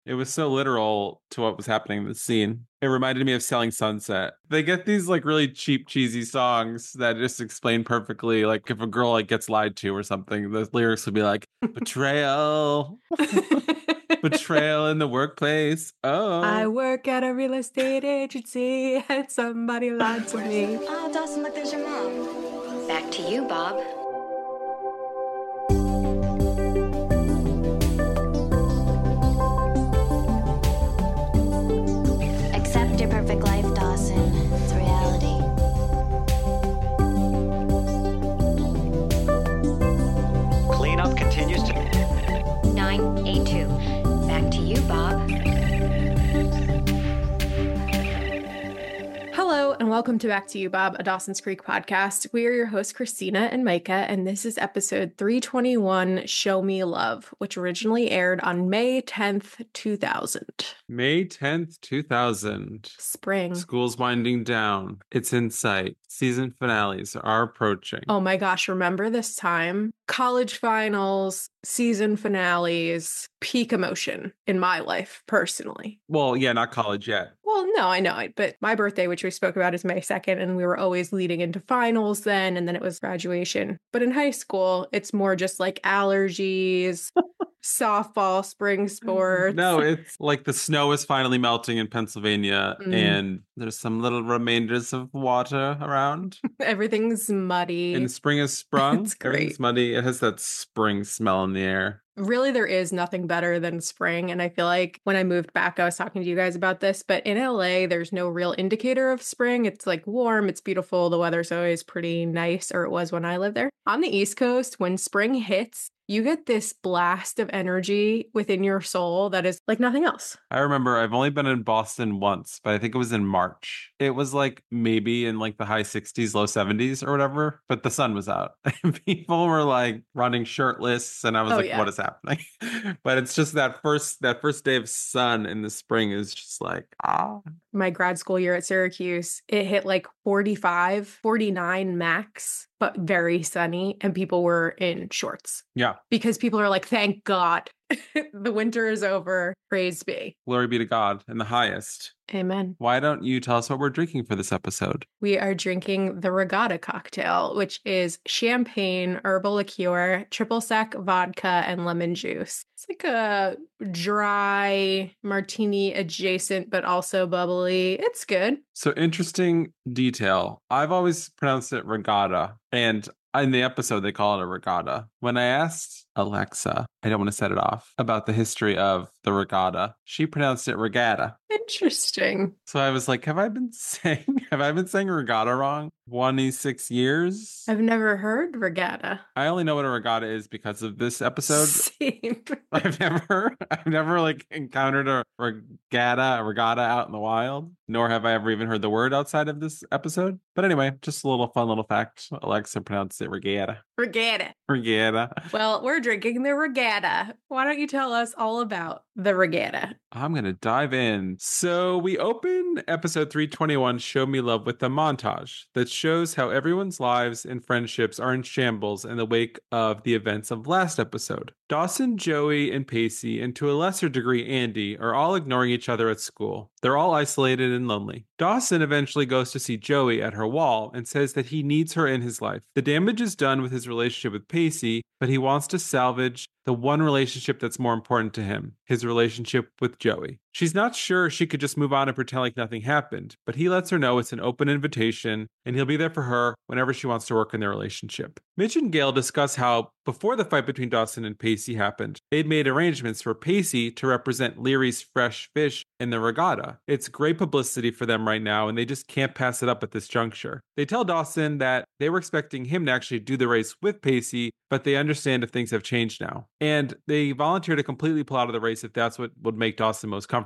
It was so literal to what was happening in the scene. It reminded me of Selling Sunset. They get these like really cheap, cheesy songs that just explain perfectly, like if a girl like gets lied to or something, the lyrics would be like betrayal, betrayal in the workplace. I Oh, work at a real estate agency and somebody lied to me. Oh, Dawson, look, there's your mom. Back to you, Bob. Accept your perfect life, Dawson. It's reality. Cleanup continues to... 982. Back to you, Bob. Hello, and welcome to Back to You, Bob, a Dawson's Creek podcast. We are your hosts, Christina and Micah, and this is episode 321, Show Me Love, which originally aired on May 10th, 2000. May 10th, 2000. Spring. School's winding down. It's in sight. Season finales are approaching. Oh my gosh, remember this time? College finals, season finales, peak emotion in my life, personally. Well, yeah, not college yet. Well, no, I know it, but my birthday, which we spoke about, is May 2nd, and we were always leading into finals then, and then it was graduation. But in high school, it's more just like allergies, softball, spring sports. No, it's like the snow is finally melting in Pennsylvania and there's some little remainders of water around. Everything's muddy. And spring has sprung. It's great. Everything's muddy. It has that spring smell in the air. Really, there is nothing better than spring. And I feel like when I moved back, I was talking to you guys about this, but in LA, there's no real indicator of spring. It's like warm, it's beautiful. The weather's always pretty nice, or it was when I lived there. On the East Coast, when spring hits, you get this blast of energy within your soul that is like nothing else. I remember I've only been in Boston once, but I think it was in March. It was like maybe in like the high 60s, low 70s or whatever, but the sun was out. And people were like running shirtless and I was Yeah. What is happening? But it's just that first day of sun in the spring is just like, My grad school year at Syracuse, it hit like 45, 49 max, but very sunny, and people were in shorts. Yeah. Because people are like, thank God, the winter is over. Praise be. Glory be to God in the highest. Amen. Why don't you tell us what we're drinking for this episode? We are drinking the Regatta cocktail, which is champagne, herbal liqueur, triple sec vodka, and lemon juice. It's like a dry martini adjacent, but also bubbly. It's good. So interesting detail. I've always pronounced it regatta, and in the episode they call it a regatta. When I asked Alexa, I don't want to set it off, about the history of the regatta, she pronounced it regatta. Interesting. So I was like, have I been saying regatta wrong 26 years? I've never heard regatta. I only know what a regatta is because of this episode. Same. I've never like encountered a regatta out in the wild, nor have I ever even heard the word outside of this episode. But anyway, just a little fun little fact. Alexa pronounced it regatta. Regatta. Regatta. Well, we're drinking the regatta. Why don't you tell us all about the regatta? I'm going to dive in. So we open episode 321, Show Me Love, with a montage that shows how everyone's lives and friendships are in shambles in the wake of the events of last episode. Dawson, Joey, and Pacey, and to a lesser degree Andy, are all ignoring each other at school. They're all isolated and lonely. Dawson eventually goes to see Joey at her wall and says that he needs her in his life. The damage is done with his relationship with Pacey, but he wants to salvage the one relationship that's more important to him, his relationship with Joey. She's not sure she could just move on and pretend like nothing happened, but he lets her know it's an open invitation and he'll be there for her whenever she wants to work in their relationship. Mitch and Gail discuss how, before the fight between Dawson and Pacey happened, they'd made arrangements for Pacey to represent Leary's fresh fish in the regatta. It's great publicity for them right now, and they just can't pass it up at this juncture. They tell Dawson that they were expecting him to actually do the race with Pacey, but they understand if things have changed now. And they volunteer to completely pull out of the race if that's what would make Dawson most comfortable.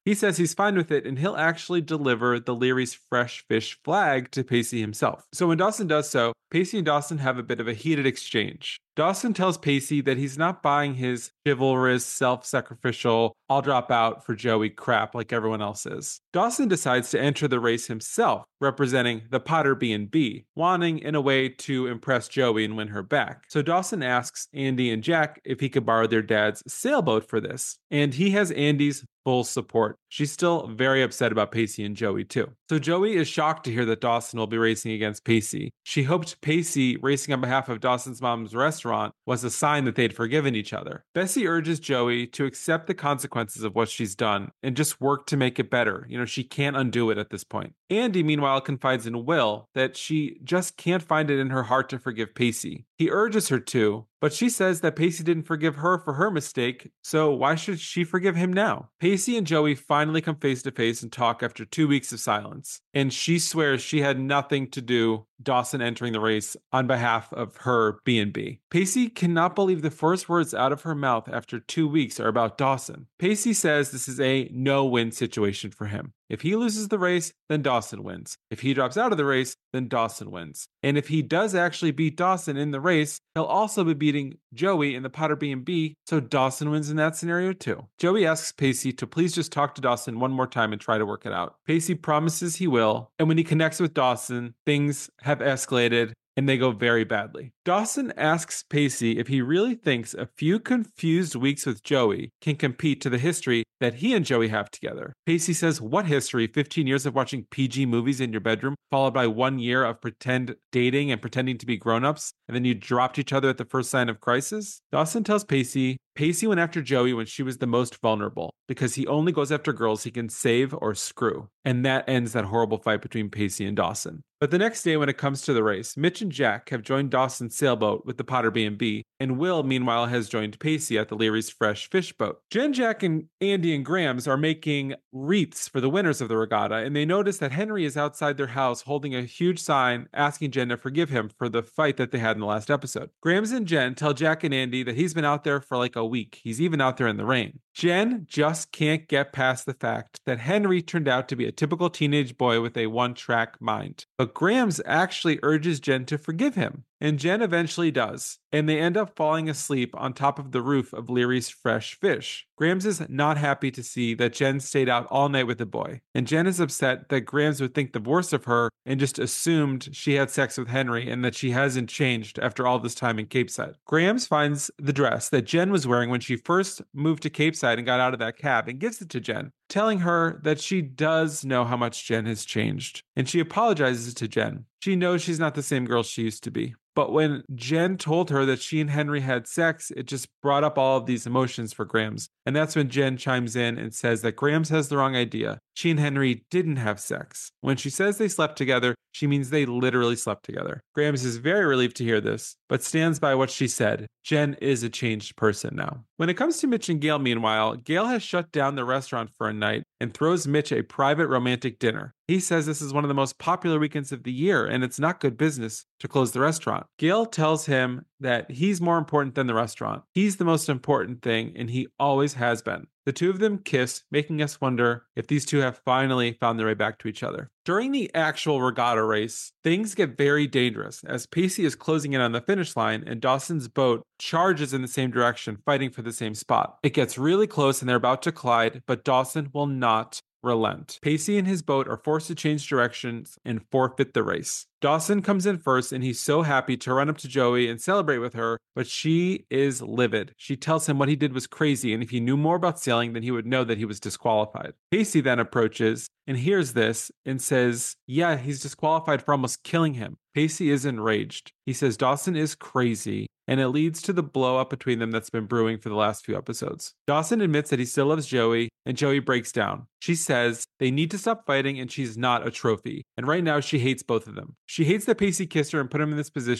He says he's fine with it and he'll actually deliver the Leary's fresh fish flag to Pacey himself. So when Dawson does so, Pacey and Dawson have a bit of a heated exchange. Dawson tells Pacey that he's not buying his chivalrous, self-sacrificial, I'll drop out for Joey crap like everyone else is. Dawson decides to enter the race himself, representing the Potter B&B, wanting in a way to impress Joey and win her back. So Dawson asks Andy and Jack if he could borrow their dad's sailboat for this, and he has Andy's full support. She's still very upset about Pacey and Joey too. So Joey is shocked to hear that Dawson will be racing against Pacey. She hoped Pacey racing on behalf of Dawson's mom's restaurant was a sign that they'd forgiven each other. Bessie urges Joey to accept the consequences of what she's done and just work to make it better. She can't undo it at this point. Andy, meanwhile, confides in Will that she just can't find it in her heart to forgive Pacey. He urges her to, but she says that Pacey didn't forgive her for her mistake, so why should she forgive him now? Pacey and Joey finally come face to face and talk after 2 weeks of silence, and she swears she had nothing to do Dawson entering the race on behalf of her B&B. Pacey cannot believe the first words out of her mouth after 2 weeks are about Dawson. Pacey says this is a no-win situation for him. If he loses the race, then Dawson wins. If he drops out of the race, then Dawson wins. And if he does actually beat Dawson in the race, he'll also be beating Joey in the Potter B&B, so Dawson wins in that scenario too. Joey asks Pacey to please just talk to Dawson one more time and try to work it out. Pacey promises he will, and when he connects with Dawson, things have escalated and they go very badly. Dawson asks Pacey if he really thinks a few confused weeks with Joey can compete to the history that he and Joey have together. Pacey says, what history? 15 years of watching PG movies in your bedroom, followed by 1 year of pretend dating and pretending to be grown-ups, and then you dropped each other at the first sign of crisis? Dawson tells Pacey went after Joey when she was the most vulnerable, because he only goes after girls he can save or screw. And that ends that horrible fight between Pacey and Dawson. But the next day when it comes to the race, Mitch and Jack have joined Dawson's sailboat with the Potter B&B, and Will, meanwhile, has joined Pacey at the Leary's fresh fish boat. Jen, Jack, and Andy and Grams are making wreaths for the winners of the regatta, and they notice that Henry is outside their house holding a huge sign asking Jen to forgive him for the fight that they had in the last episode. Grams and Jen tell Jack and Andy that he's been out there for like a week. He's even out there in the rain. Jen just can't get past the fact that Henry turned out to be a typical teenage boy with a one-track mind. But Grams actually urges Jen to forgive him, and Jen eventually does, and they end up falling asleep on top of the roof of Leary's fresh fish. Grams is not happy to see that Jen stayed out all night with the boy, and Jen is upset that Grams would think the worst of her and just assumed she had sex with Henry and that she hasn't changed after all this time in Capeside. Grams finds the dress that Jen was wearing when she first moved to Capeside and got out of that cab and gives it to Jen, telling her that she does know how much Jen has changed, and she apologizes to Jen. She knows she's not the same girl she used to be. But when Jen told her that she and Henry had sex, it just brought up all of these emotions for Grams. And that's when Jen chimes in and says that Grams has the wrong idea. She and Henry didn't have sex. When she says they slept together, she means they literally slept together. Grams is very relieved to hear this, but stands by what she said. Jen is a changed person now. When it comes to Mitch and Gail, meanwhile, Gail has shut down the restaurant for a night and throws Mitch a private romantic dinner. He says this is one of the most popular weekends of the year and it's not good business to close the restaurant. Gail tells him that he's more important than the restaurant. He's the most important thing and he always has been. The two of them kiss, making us wonder if these two have finally found their way back to each other. During the actual regatta race, things get very dangerous as Pacey is closing in on the finish line and Dawson's boat charges in the same direction, fighting for the same spot. It gets really close and they're about to collide, but Dawson will not relent. Pacey and his boat are forced to change directions and forfeit the race. Dawson comes in first and he's so happy to run up to Joey and celebrate with her, but she is livid. She tells him what he did was crazy and if he knew more about sailing, then he would know that he was disqualified. Pacey then approaches and hears this and says, yeah, he's disqualified for almost killing him. Pacey is enraged. He says Dawson is crazy, and it leads to the blow up between them that's been brewing for the last few episodes. Dawson admits that he still loves Joey, and Joey breaks down. She says they need to stop fighting and she's not a trophy. And right now she hates both of them. She hates that Pacey kissed her and put him in this position,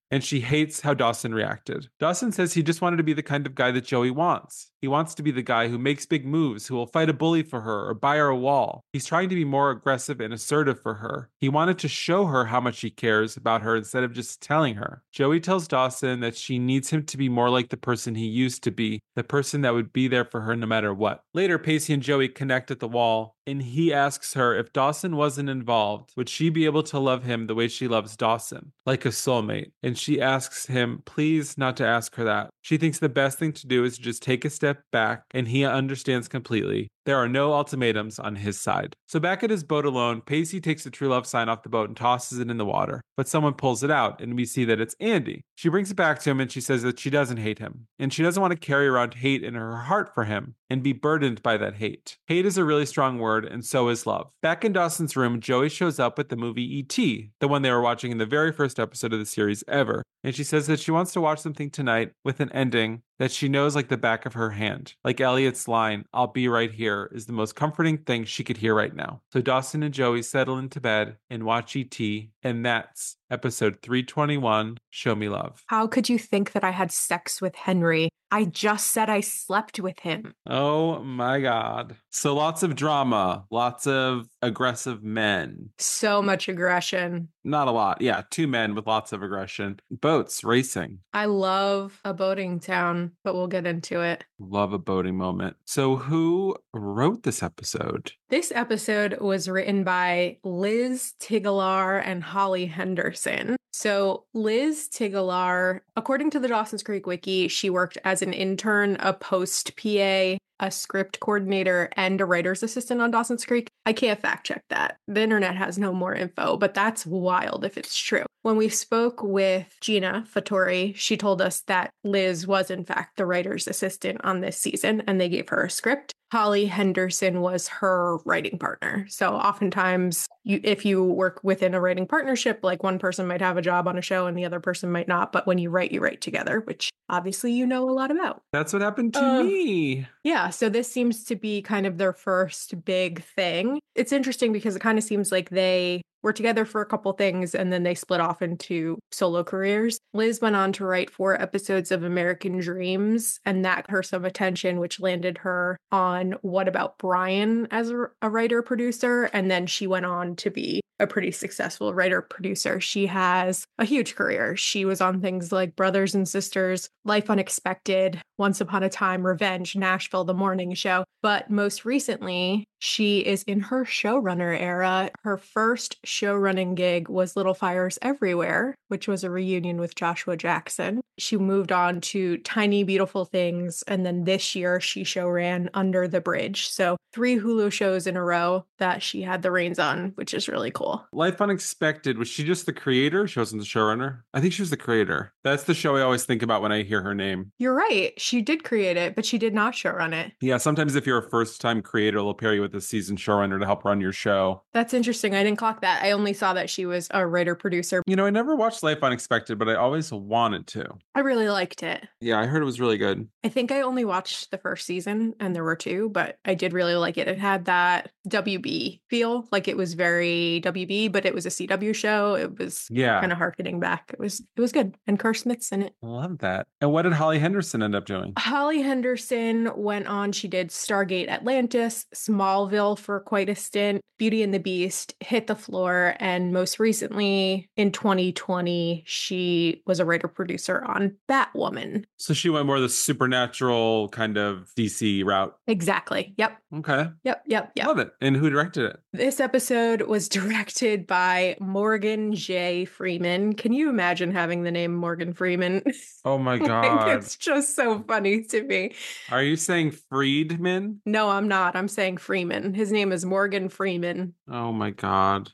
and she hates how Dawson reacted. Dawson says he just wanted to be the kind of guy that Joey wants. He wants to be the guy who makes big moves, who will fight a bully for her or buy her a wall. He's trying to be more aggressive and assertive for her. He wanted to show her how much he cares about her instead of just telling her. Joey tells Dawson that she needs him to be more like the person he used to be, the person that would be there for her no matter what. Later, Pacey and Joey connect at the wall, and he asks her if Dawson wasn't involved, would she be able to love him the way she loves Dawson, like a soulmate? And she asks him, please not to ask her that. She thinks the best thing to do is to just take a step back, and he understands completely. There are no ultimatums on his side. So back at his boat alone, Pacey takes the true love sign off the boat and tosses it in the water. But someone pulls it out, and we see that it's Andy. She brings it back to him, and she says that she doesn't hate him. And she doesn't want to carry around hate in her heart for him and be burdened by that hate. Hate is a really strong word, and so is love. Back in Dawson's room, Joey shows up with the movie E.T., the one they were watching in the very first episode of the series ever. And she says that she wants to watch something tonight with an ending that she knows like the back of her hand. Like Elliot's line, "I'll be right here," is the most comforting thing she could hear right now. So Dawson and Joey settle into bed and watch E.T., and that's episode 321, Show Me Love. How could you think that I had sex with Henry? I just said I slept with him. Oh my God. So lots of drama, lots of aggressive men. So much aggression. Not a lot. Yeah, 2 men with lots of aggression. Boats, racing. I love a boating town, but we'll get into it. Love a boating moment. So who wrote this episode? This episode was written by Liz Tigelaar and Holly Henderson. So Liz Tigelaar, according to the Dawson's Creek Wiki, she worked as an intern, a post PA, a script coordinator, and a writer's assistant on Dawson's Creek. I can't fact check that. The internet has no more info, but that's wild if it's true. When we spoke with Gina Fattori, she told us that Liz was in fact the writer's assistant on this season, and they gave her a script. Holly Henderson was her writing partner. So oftentimes, if you work within a writing partnership, like one person might have a job on a show and the other person might not. But when you write together, which obviously you know a lot about. That's what happened to me. Yeah, so this seems to be kind of their first big thing. It's interesting because it kind of seems like they were together for a couple things and then they split off into solo careers. Liz went on to write 4 episodes of American Dreams, and that got her some attention, which landed her on What About Brian as a writer-producer, and then she went on to be a pretty successful writer-producer. She has a huge career. She was on things like Brothers and Sisters, Life Unexpected, Once Upon a Time, Revenge, Nashville, The Morning Show. But most recently, she is in her showrunner era. Her first showrunning gig was Little Fires Everywhere, which was a reunion with Joshua Jackson. She moved on to Tiny Beautiful Things, and then this year she showran Under the Bridge. So 3 Hulu shows in a row that she had the reins on, which is really cool. Life Unexpected, was she just the creator? She wasn't the showrunner? I think she was the creator. That's the show I always think about when I hear her name. You're right. She did create it, but she did not showrun it. Yeah, sometimes if you're a first-time creator, they'll pair you with a seasoned showrunner to help run your show. That's interesting. I didn't clock that. I only saw that she was a writer-producer. You know, I never watched Life Unexpected, but I always wanted to. I really liked it. Yeah, I heard it was really good. I think I only watched the first season, and there were 2, but I did really like it. It had that WB feel, like it was very WB, but it was a CW show. It was kind of harkening back. It was good. And Kerr Smith's in it. I love that. And what did Holly Henderson end up doing? Holly Henderson went on. She did Stargate Atlantis, Smallville for quite a stint, Beauty and the Beast, Hit the Floor, and most recently in 2020, she was a writer-producer on Batwoman. So she went more the supernatural kind of DC route. Exactly. Yep. Okay. Yep. Love it. And who directed it? This episode was directed by Morgan J. Freeman. Can you imagine having the name Morgan Freeman? Oh my God. It's just so funny to me. Are you saying Friedman? No, I'm not. I'm saying Freeman. His name is Morgan Freeman. Oh my God.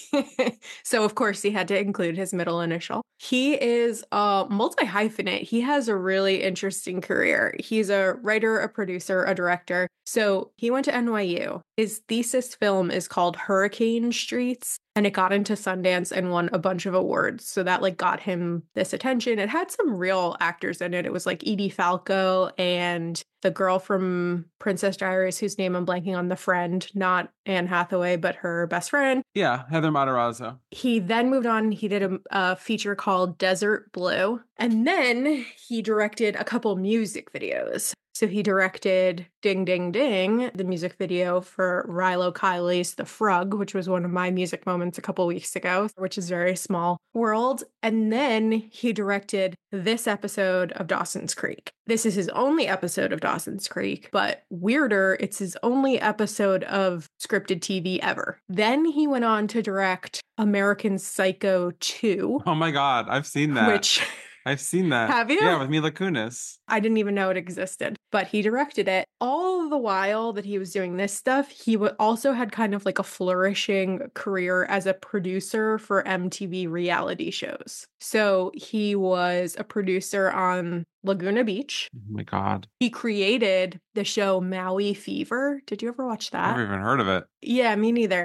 So, of course, he had to include his middle initial. He is a multi-hyphenate. He has a really interesting career. He's a writer, a producer, a director. So he went to NYU. His thesis film is called Hurricane Streets, and it got into Sundance and won a bunch of awards. So that got him this attention. It had some real actors in it. It was like Edie Falco and the girl from Princess Diaries, whose name I'm blanking on, the friend, not Anne Hathaway, but her best friend. Yeah, Heather Matarazzo. He then moved on. He did a feature called Desert Blue. And then he directed a couple music videos. So he directed Ding Ding Ding, the music video for Rilo Kiley's The Frog, which was one of my music moments a couple weeks ago, which is very small world. And then he directed this episode of Dawson's Creek. This is his only episode of Dawson's Creek, but weirder, it's his only episode of scripted TV ever. Then he went on to direct American Psycho 2. Oh my God, I've seen that. Which... I've seen that. Have you? Yeah, with Mila Kunis. I didn't even know it existed, but he directed it. All the while that he was doing this stuff, he also had kind of like a flourishing career as a producer for MTV reality shows. So he was a producer on Laguna Beach. Oh my God. He created the show Maui Fever. Did you ever watch that? Never even heard of it. Yeah, me neither.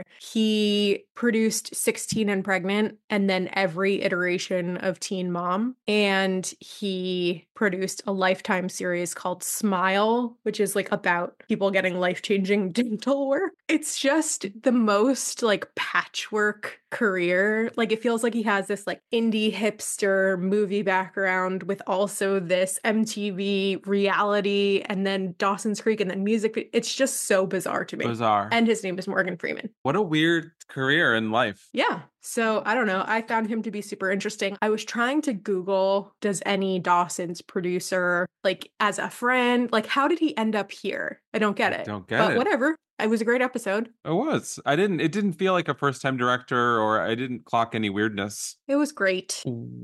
He produced 16 and Pregnant and then every iteration of Teen Mom. And he produced a Lifetime series called Smile, which is like about people getting life-changing dental work. It's just the most like patchwork career. Like it feels like he has this like indie hipster movie background with also this MTV reality and then Dawson's Creek and then music. It's just so bizarre to me. Bizarre. And his name is Morgan Freeman. What a weird career in life. Yeah. So I don't know. I found him to be super interesting. I was trying to Google, does any Dawson's producer, like as a friend, like how did he end up here? I don't get it. Don't get but it. Whatever. It was a great episode. It was. It didn't feel like a first-time director, or I didn't clock any weirdness. It was great.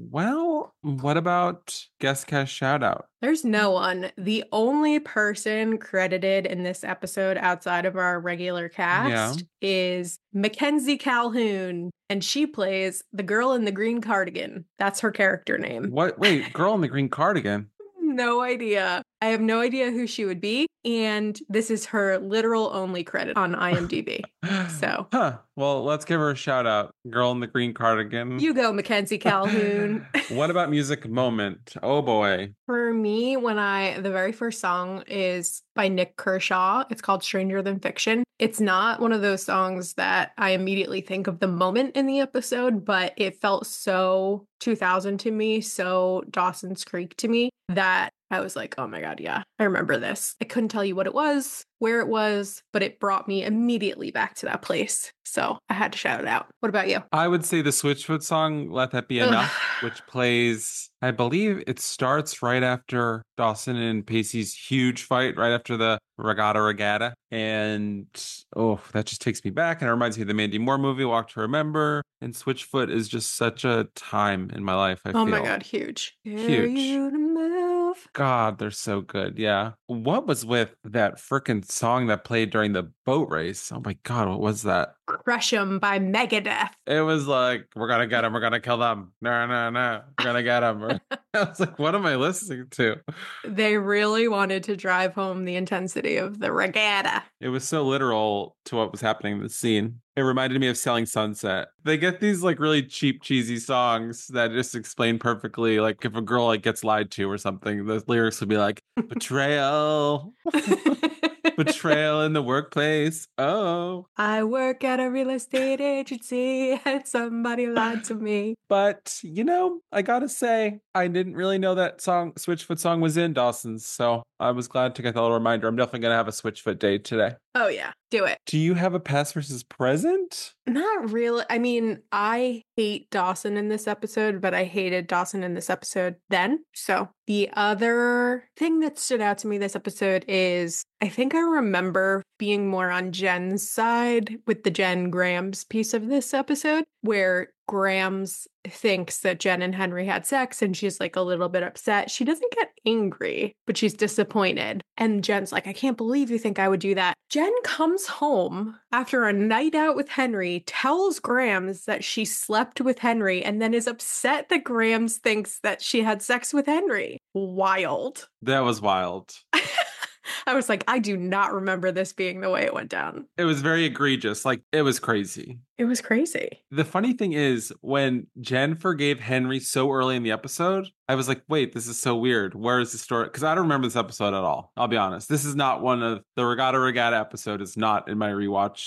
Well, what about guest cast shout out? There's no one. The only person credited in this episode outside of our regular cast is Mackenzie Calhoun, and she plays the girl in the green cardigan. That's her character name. What? Wait, girl in the green cardigan? No idea. I have no idea who she would be. And this is her literal only credit on IMDb. So. Well, let's give her a shout out. Girl in the green cardigan. You go, Mackenzie Calhoun. What about music moment? Oh boy. For me, the very first song is by Nick Kershaw. It's called Stranger Than Fiction. It's not one of those songs that I immediately think of the moment in the episode, but it felt so 2000 to me, so Dawson's Creek to me, that I was like, oh my God, yeah, I remember this. I couldn't tell you what it was, where it was, but it brought me immediately back to that place. So I had to shout it out. What about you? I would say the Switchfoot song, Let That Be Enough, which plays, I believe it starts right after Dawson and Pacey's huge fight, right after the Regatta. And that just takes me back. And it reminds me of the Mandy Moore movie, Walk to Remember. And Switchfoot is just such a time in my life, I feel. Oh my God, huge. Huge. God, they're so good. Yeah. What was with that freaking song that played during the boat race? Oh my God, what was that? Crush 'Em by Megadeth. It was like, we're going to get them. We're going to kill them. No. We're going to get them. I was like, what am I listening to? They really wanted to drive home the intensity of the regatta. It was so literal to what was happening in the scene. It reminded me of Selling Sunset. They get these like really cheap, cheesy songs that just explain perfectly, like if a girl like gets lied to or something, the lyrics would be like, betrayal. Betrayal in the workplace. Oh. I work at a real estate agency and somebody lied to me. But, I gotta say, I didn't really know that Switchfoot song was in Dawson's, so I was glad to get that little reminder. I'm definitely gonna have a Switchfoot day today. Oh yeah, do it. Do you have a past versus present? Not really. I mean, I hate Dawson in this episode, but I hated Dawson in this episode then. So the other thing that stood out to me this episode is I think I remember being more on Jen's side with the Jen Grams piece of this episode, where Grams thinks that Jen and Henry had sex and she's like a little bit upset. She doesn't get angry, but she's disappointed. And Jen's like, I can't believe you think I would do that. Jen comes home after a night out with Henry, tells Grams that she slept with Henry, and then is upset that Grams thinks that she had sex with Henry. Wild. That was wild. I was like, I do not remember this being the way it went down. It was very egregious. Like, it was crazy. It was crazy. The funny thing is, when Jen forgave Henry so early in the episode, I was like, wait, this is so weird. Where is the story? Because I don't remember this episode at all. I'll be honest. This is not one of the Regatta episode is not in my rewatch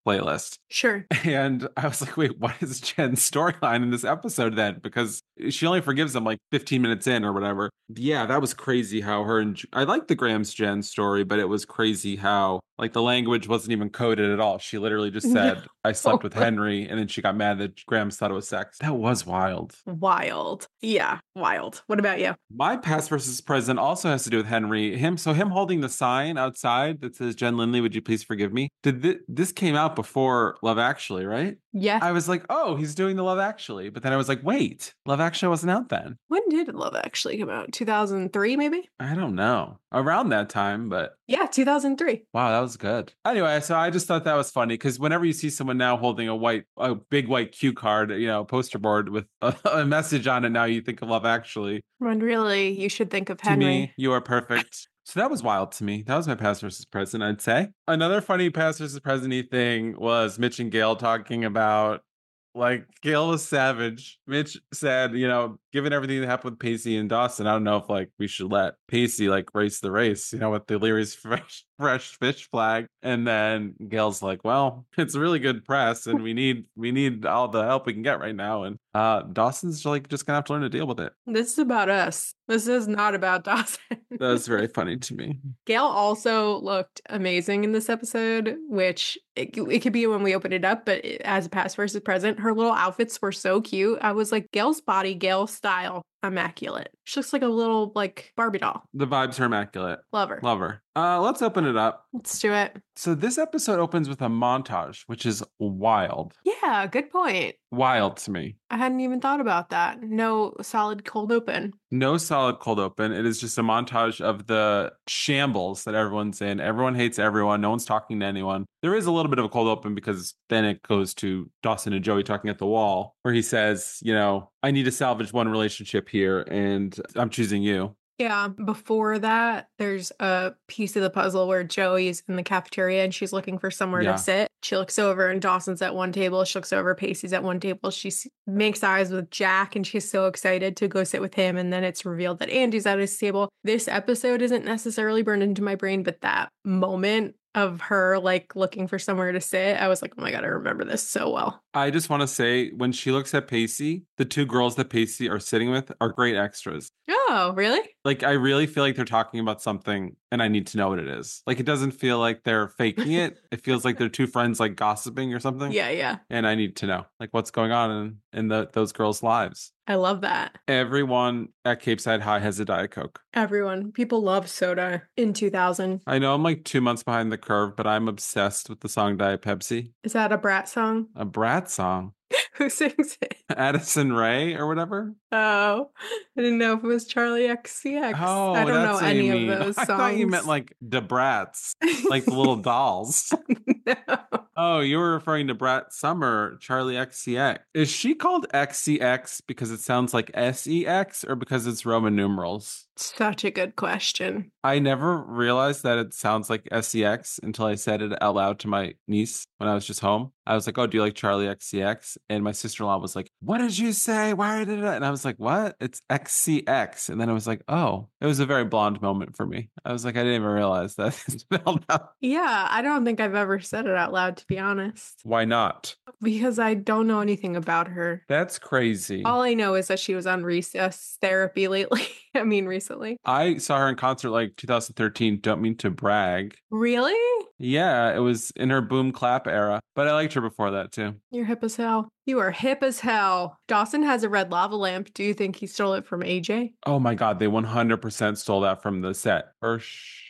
playlist. Sure. And I was like, wait, what is Jen's storyline in this episode then? Because she only forgives him like 15 minutes in or whatever. Yeah, that was crazy how her and I like the Graham's Jen story, but it was crazy how like the language wasn't even coded at all. She literally just said, I slept with Henry, and then she got mad that Graham thought it was sex. That was wild. Wild. Yeah, wild. What about you? My past versus present also has to do with Henry. Him holding the sign outside that says, Jen Lindley, would you please forgive me? This came out before Love Actually, right? Yeah. I was like, oh, he's doing the Love Actually. But then I was like, wait, Love Actually wasn't out then. When did Love Actually come out? 2003, maybe? I don't know. Around that time, but Yeah, 2003. wow, that was good. Anyway, so I just thought that was funny because whenever you see someone now holding a big white cue card, poster board with a message on it, now you think of Love Actually. When really you should think of To Henry. me, you are perfect. So that was wild to me. That was my past versus present, I'd say. Another funny past versus present-y thing was Mitch and Gail talking about, like, Gail was savage. Mitch said, given everything that happened with Pacey and Dawson, I don't know if, like, we should let Pacey, like, race the race, with the Leary's fresh fish flag. And then Gail's like, well, it's really good press and we need all the help we can get right now. And Dawson's like just gonna have to learn to deal with it. This is about us. This is not about Dawson. That was very funny to me. Gail also looked amazing in this episode, which it could be when we open it up, but as a past versus present, her little outfits were so cute. I was like, Gail's body, Gail's style, immaculate. She looks like a little like Barbie doll. The vibes are immaculate. Love her. Love her. Let's open it up. Let's do it. So this episode opens with a montage, which is wild. Yeah, good point. Wild to me. I hadn't even thought about that. No solid cold open. No solid cold open. It is just a montage of the shambles that everyone's in. Everyone hates everyone. No one's talking to anyone. There is a little bit of a cold open because then it goes to Dawson and Joey talking at the wall where he says, I need to salvage one relationship here and I'm choosing you. Yeah, before that, there's a piece of the puzzle where Joey's in the cafeteria and she's looking for somewhere to sit. She looks over and Dawson's at one table. She looks over, Pacey's at one table. She makes eyes with Jack and she's so excited to go sit with him. And then it's revealed that Andy's at his table. This episode isn't necessarily burned into my brain, but that moment of her like looking for somewhere to sit, I was like, oh my God, I remember this so well. I just want to say when she looks at Pacey, the two girls that Pacey are sitting with are great extras. Oh, really? Like, I really feel like they're talking about something and I need to know what it is. Like, it doesn't feel like they're faking it. It feels like they're two friends like gossiping or something. Yeah. And I need to know like what's going on in those girls' lives. I love that. Everyone at Cape Side High has a Diet Coke. Everyone. People love soda in 2000. I know I'm like 2 months behind the curve, but I'm obsessed with the song Diet Pepsi. Is that a Brat song? A Brat song. Who sings it? Addison Rae or whatever. Oh, I didn't know if it was Charlie XCX. Oh, I don't know any of those I songs. thought you meant like the Brats, like the little dolls. No. Oh, you were referring to Brat Summer, Charlie XCX. Is she called XCX because it sounds like SEX or because it's Roman numerals? Such a good question. I never realized that it sounds like SEX until I said it out loud to my niece when I was just home. I was like, oh, do you like Charlie XCX? And my sister-in-law was like, what did you say? Why did it? And I was like, what? It's XCX. And then I was like, oh, it was a very blonde moment for me. I was like, I didn't even realize that it's spelled out. Yeah, I don't think I've ever said it out loud, to be honest. Why not? Because I don't know anything about her. That's crazy. All I know is that she was on recess therapy lately. Recently. I saw her in concert like 2013. Don't mean to brag. Really? Yeah, it was in her boom clap era, but I liked her before that too. You're hip as hell. You are hip as hell. Dawson has a red lava lamp. Do you think he stole it from AJ? Oh my God, they 100% stole that from the set. For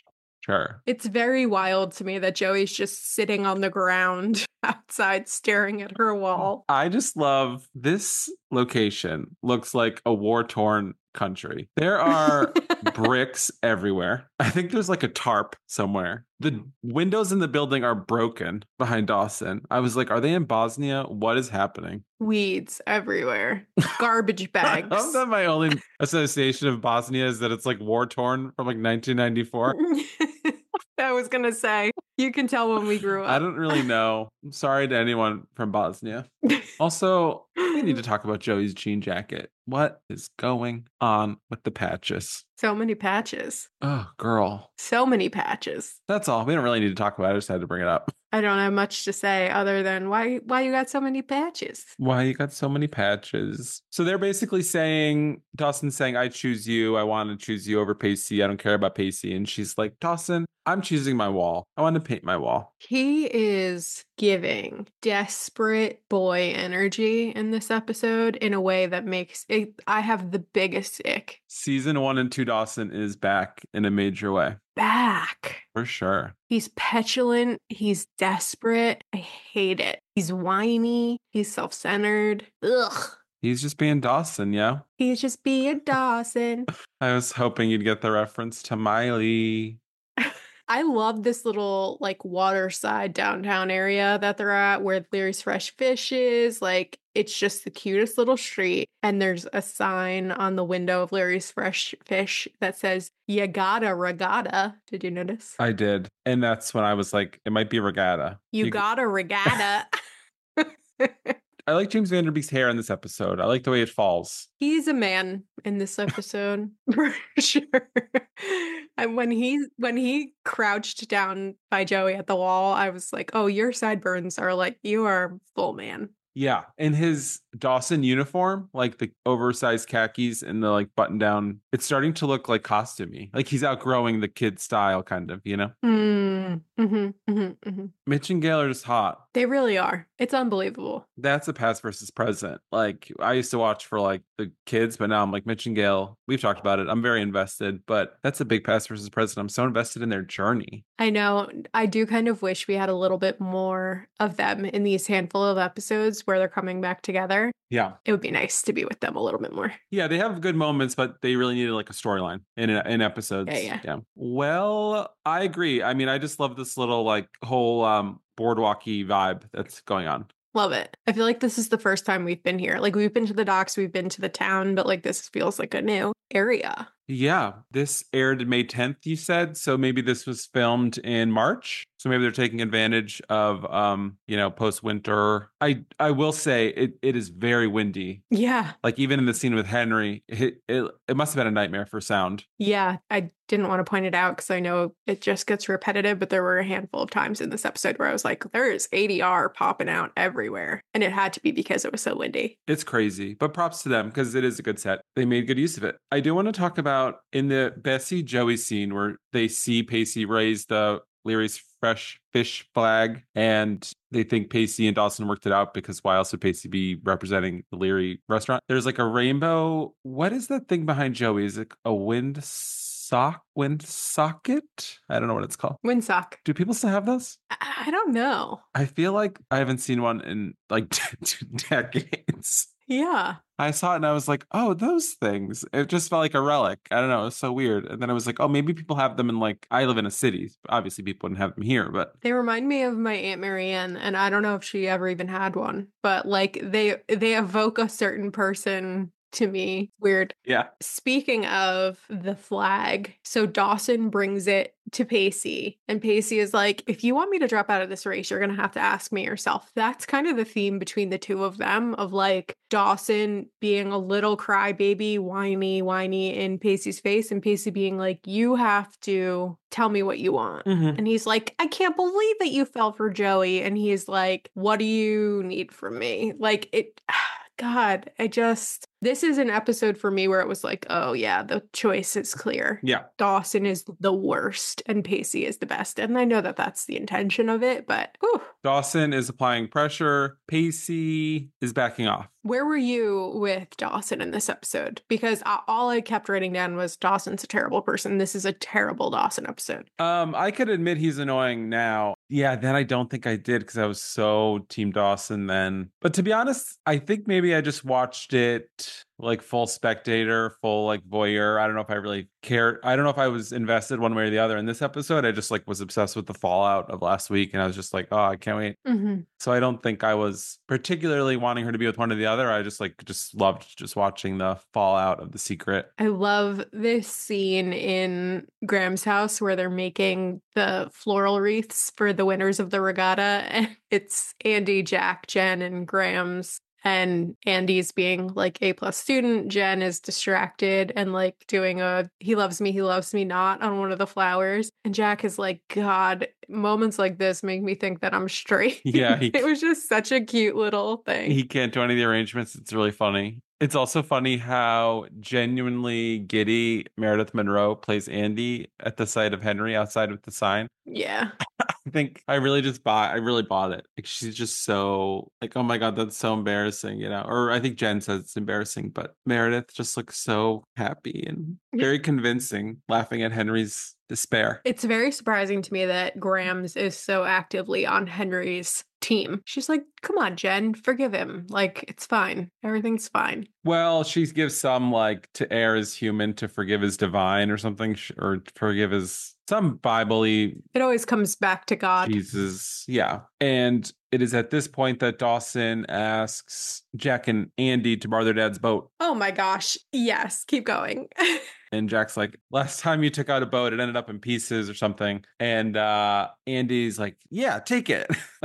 sure. It's very wild to me that Joey's just sitting on the ground outside staring at her wall. I just love this location. Looks like a war-torn country. There are bricks everywhere. I think there's like a tarp somewhere. The windows in the building are broken behind Dawson. I was like, are they in Bosnia? What is happening? Weeds everywhere. Garbage bags. I love that my only association of Bosnia is that it's like war-torn from like 1994. I was going to say, you can tell when we grew up. I don't really know. I'm sorry to anyone from Bosnia. Also, we need to talk about Joey's jean jacket. What is going on with the patches? So many patches. Oh, girl. So many patches. That's all. We don't really need to talk about it. I just had to bring it up. I don't have much to say other than why you got so many patches. Why you got so many patches? So they're basically saying, Dawson's saying, I choose you. I want to choose you over Pacey. I don't care about Pacey. And she's like, Dawson, I'm choosing my wall. I want to paint my wall. He is giving desperate boy energy in this episode in a way that makes it, I have the biggest ick. Season 1 and 2 Dawson is back in a major way. Back. For sure. He's petulant. He's desperate. I hate it. He's whiny. He's self-centered. Ugh. He's just being Dawson, yeah? He's just being Dawson. I was hoping you'd get the reference to Miley. I love this little like waterside downtown area that they're at where Leary's Fresh Fish is. Like, it's just the cutest little street. And there's a sign on the window of Leary's Fresh Fish that says, "You gotta regatta." Did you notice? I did. And that's when I was like, it might be regatta. You gotta regatta. I like James Van Der Beek's hair in this episode. I like the way it falls. He's a man in this episode for sure. And when he crouched down by Joey at the wall, I was like, "Oh, your sideburns are like you are full man." Yeah. In his Dawson uniform, like the oversized khakis and the like button down, it's starting to look like costumey. Like he's outgrowing the kid style, kind of, you know? Mitch and Gail are just hot. They really are. It's unbelievable. That's a past versus present. Like I used to watch for like the kids, but now I'm like Mitch and Gail. We've talked about it. I'm very invested, but that's a big past versus present. I'm so invested in their journey. I know. I do kind of wish we had a little bit more of them in these handful of episodes where they're coming back together. Yeah. It would be nice to be with them a little bit more. Yeah, they have good moments, but they really needed like a storyline in episodes. Yeah. Well, I agree. I mean, I just love this little like whole boardwalky vibe that's going on. Love it. I feel like this is the first time we've been here. Like we've been to the docks, we've been to the town, but like this feels like a new area. Yeah, this aired May 10th, you said. So maybe this was filmed in March. So maybe they're taking advantage of, post-winter. I will say it is very windy. Yeah. Like even in the scene with Henry, it must have been a nightmare for sound. Yeah, I didn't want to point it out because I know it just gets repetitive, but there were a handful of times in this episode where I was like, there is ADR popping out everywhere. And it had to be because it was so windy. It's crazy, but props to them because it is a good set. They made good use of it. I do want to talk about in the Bessie Joey scene where they see Pacey raise the Leary's Fresh Fish flag and they think Pacey and Dawson worked it out because why else would Pacey be representing the Leary restaurant? There's like a rainbow. What is that thing behind Joey? Is it a wind socket? I don't know what it's called. Windsock. Do people still have those? I don't know. I feel like I haven't seen one in like 2 decades. Yeah. I saw it and I was like, oh, those things. It just felt like a relic. I don't know. It was so weird. And then I was like, oh, maybe people have them in like, I live in a city. Obviously, people wouldn't have them here, but. They remind me of my Aunt Marianne, and I don't know if she ever even had one, but like they evoke a certain person to me. Weird. Yeah. Speaking of the flag, so Dawson brings it to Pacey, and Pacey is like, if you want me to drop out of this race, you're going to have to ask me yourself. That's kind of the theme between the two of them, of like Dawson being a little crybaby, whiny in Pacey's face, and Pacey being like, you have to tell me what you want. Mm-hmm. And he's like, I can't believe that you fell for Joey. And he's like, what do you need from me? Like it, God, this is an episode for me where it was like, oh yeah, the choice is clear. Yeah. Dawson is the worst and Pacey is the best. And I know that that's the intention of it, but whew. Dawson is applying pressure. Pacey is backing off. Where were you with Dawson in this episode? Because all I kept writing down was Dawson's a terrible person. This is a terrible Dawson episode. I could admit he's annoying now. Yeah, then I don't think I did because I was so Team Dawson then. But to be honest, I think maybe I just watched it like full spectator, full like voyeur. I don't know if I really cared. I don't know if I was invested one way or the other in this episode. I just like was obsessed with the fallout of last week. And I was just like, oh, I can't wait. Mm-hmm. So I don't think I was particularly wanting her to be with one or the other. I just loved just watching the fallout of The Secret. I love this scene in Graham's house where they're making the floral wreaths for the winners of the regatta. And it's Andy, Jack, Jen, and Graham's and Andy's being like A+ student. Jen is distracted and like doing a he loves me not on one of the flowers. And Jack is like, God, moments like this make me think that I'm straight. Yeah, it was just such a cute little thing. he can't do any of the arrangements. It's really funny. It's also funny how genuinely giddy Meredith Monroe plays Andy at the sight of Henry outside with the sign. Yeah. I think I really bought it. Like she's just so like, oh my God, that's so embarrassing, Or I think Jen says it's embarrassing, but Meredith just looks so happy and very convincing, laughing at Henry's despair. It's very surprising to me that Grams is so actively on Henry's team. She's like, come on, Jen, forgive him. Like, it's fine. Everything's fine. Well, she gives some like to err is human, to forgive is divine or something, or forgive is some Bible-y. It always comes back to God. Jesus. Yeah. And it is at this point that Dawson asks Jack and Andy to borrow their dad's boat. Oh my gosh. Yes. Keep going. And Jack's like, last time you took out a boat, it ended up in pieces or something. And Andy's like, yeah, take it.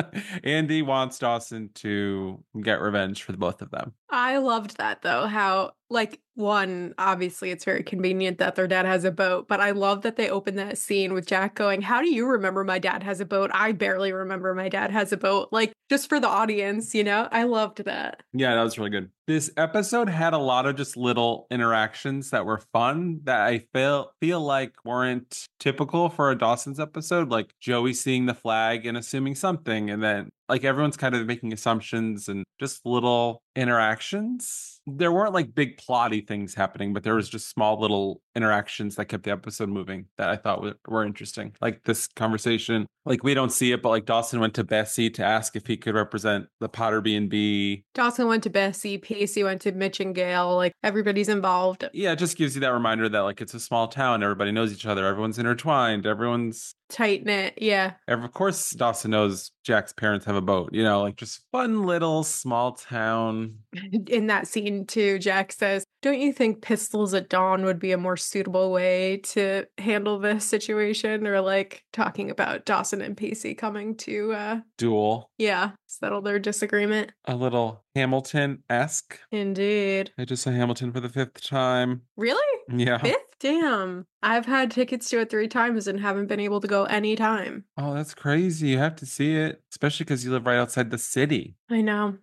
Andy wants Dawson to get revenge for the both of them. I loved that though, how like one, obviously it's very convenient that their dad has a boat, but I love that they open that scene with Jack going, how do you remember my dad has a boat? I barely remember my dad has a boat. Like just for the audience, I loved that. Yeah, that was really good. This episode had a lot of just little interactions that were fun that I feel like weren't typical for a Dawson's episode, like Joey seeing the flag and assuming something, and then like everyone's kind of making assumptions and just little interactions. There weren't like big plotty things happening, but there was just small little interactions that kept the episode moving that I thought were interesting. Like this conversation, like we don't see it, but like Dawson went to Bessie to ask if he could represent the Potter B&B. Dawson went to Bessie, Pacey went to Mitch and Gail, like everybody's involved. Yeah, it just gives you that reminder that like it's a small town, everybody knows each other, everyone's intertwined, everyone's tight knit. Yeah. Of course, Dawson knows Jack's parents have a boat, like just fun little small town. In that scene too, Jack says, don't you think Pistols at Dawn would be a more suitable way to handle this situation? Or like talking about Dawson and Pacey coming to duel. Yeah, settle their disagreement. A little Hamilton-esque. Indeed. I just saw Hamilton for the 5th time. Really? Yeah. 5th? Damn. I've had tickets to it 3 times and haven't been able to go any time. Oh, that's crazy. You have to see it, especially because you live right outside the city. I know.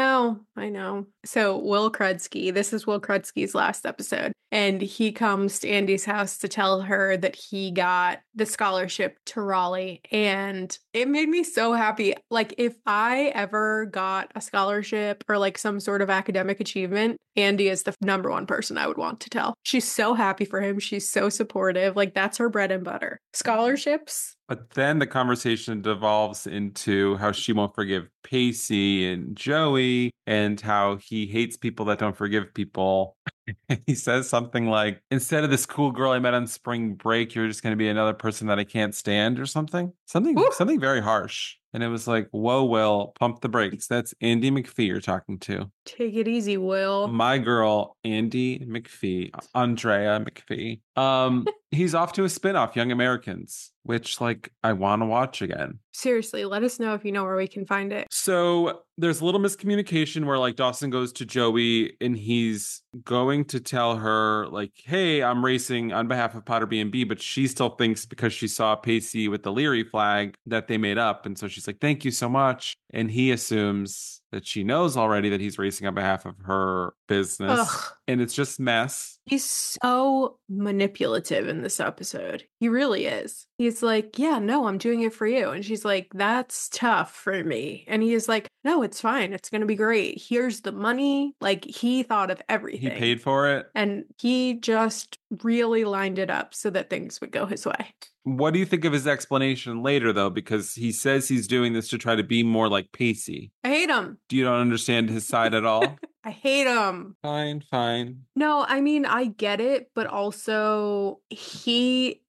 So Will Krudsky, this is Will Krudsky's last episode, and he comes to Andy's house to tell her that he got the scholarship to Raleigh, and it made me so happy. Like if I ever got a scholarship or like some sort of academic achievement, Andy is the number one person I would want to tell. She's so happy for him. She's so supportive. Like that's her bread and butter. Scholarships. But then the conversation devolves into how she won't forgive Pacey and Joey and how he hates people that don't forgive people. He says something like, instead of this cool girl I met on spring break, you're just going to be another person that I can't stand or something. Something very harsh. And it was like, whoa, Will, pump the brakes. That's Andy McPhee you're talking to. Take it easy, Will. My girl, Andy McPhee, Andrea McPhee. He's off to a spinoff, Young Americans, which like I want to watch again. Seriously, let us know if you know where we can find it. So there's a little miscommunication where like Dawson goes to Joey and he's going to tell her like, hey, I'm racing on behalf of Potter B&B, but she still thinks because she saw Pacey with the Leary flag that they made up. And so she's like, thank you so much. And he assumes that she knows already that he's racing on behalf of her business. Ugh. And it's just mess. He's so manipulative in this episode. He really is. He's like, yeah, no, I'm doing it for you. And she's like, that's tough for me. And he is like, no, it's fine. It's going to be great. Here's the money. Like he thought of everything. He paid for it. And he just really lined it up so that things would go his way. What do you think of his explanation later, though? Because he says he's doing this to try to be more like Pacey. I hate him. You don't understand his side at all? I hate him. Fine. No, I mean, I get it, but also he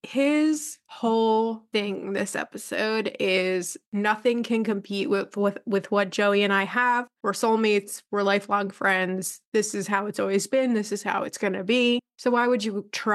his whole thing this episode is nothing can compete with what Joey and I have. We're soulmates, we're lifelong friends. This is how it's always been, this is how it's gonna be. So why wouldn't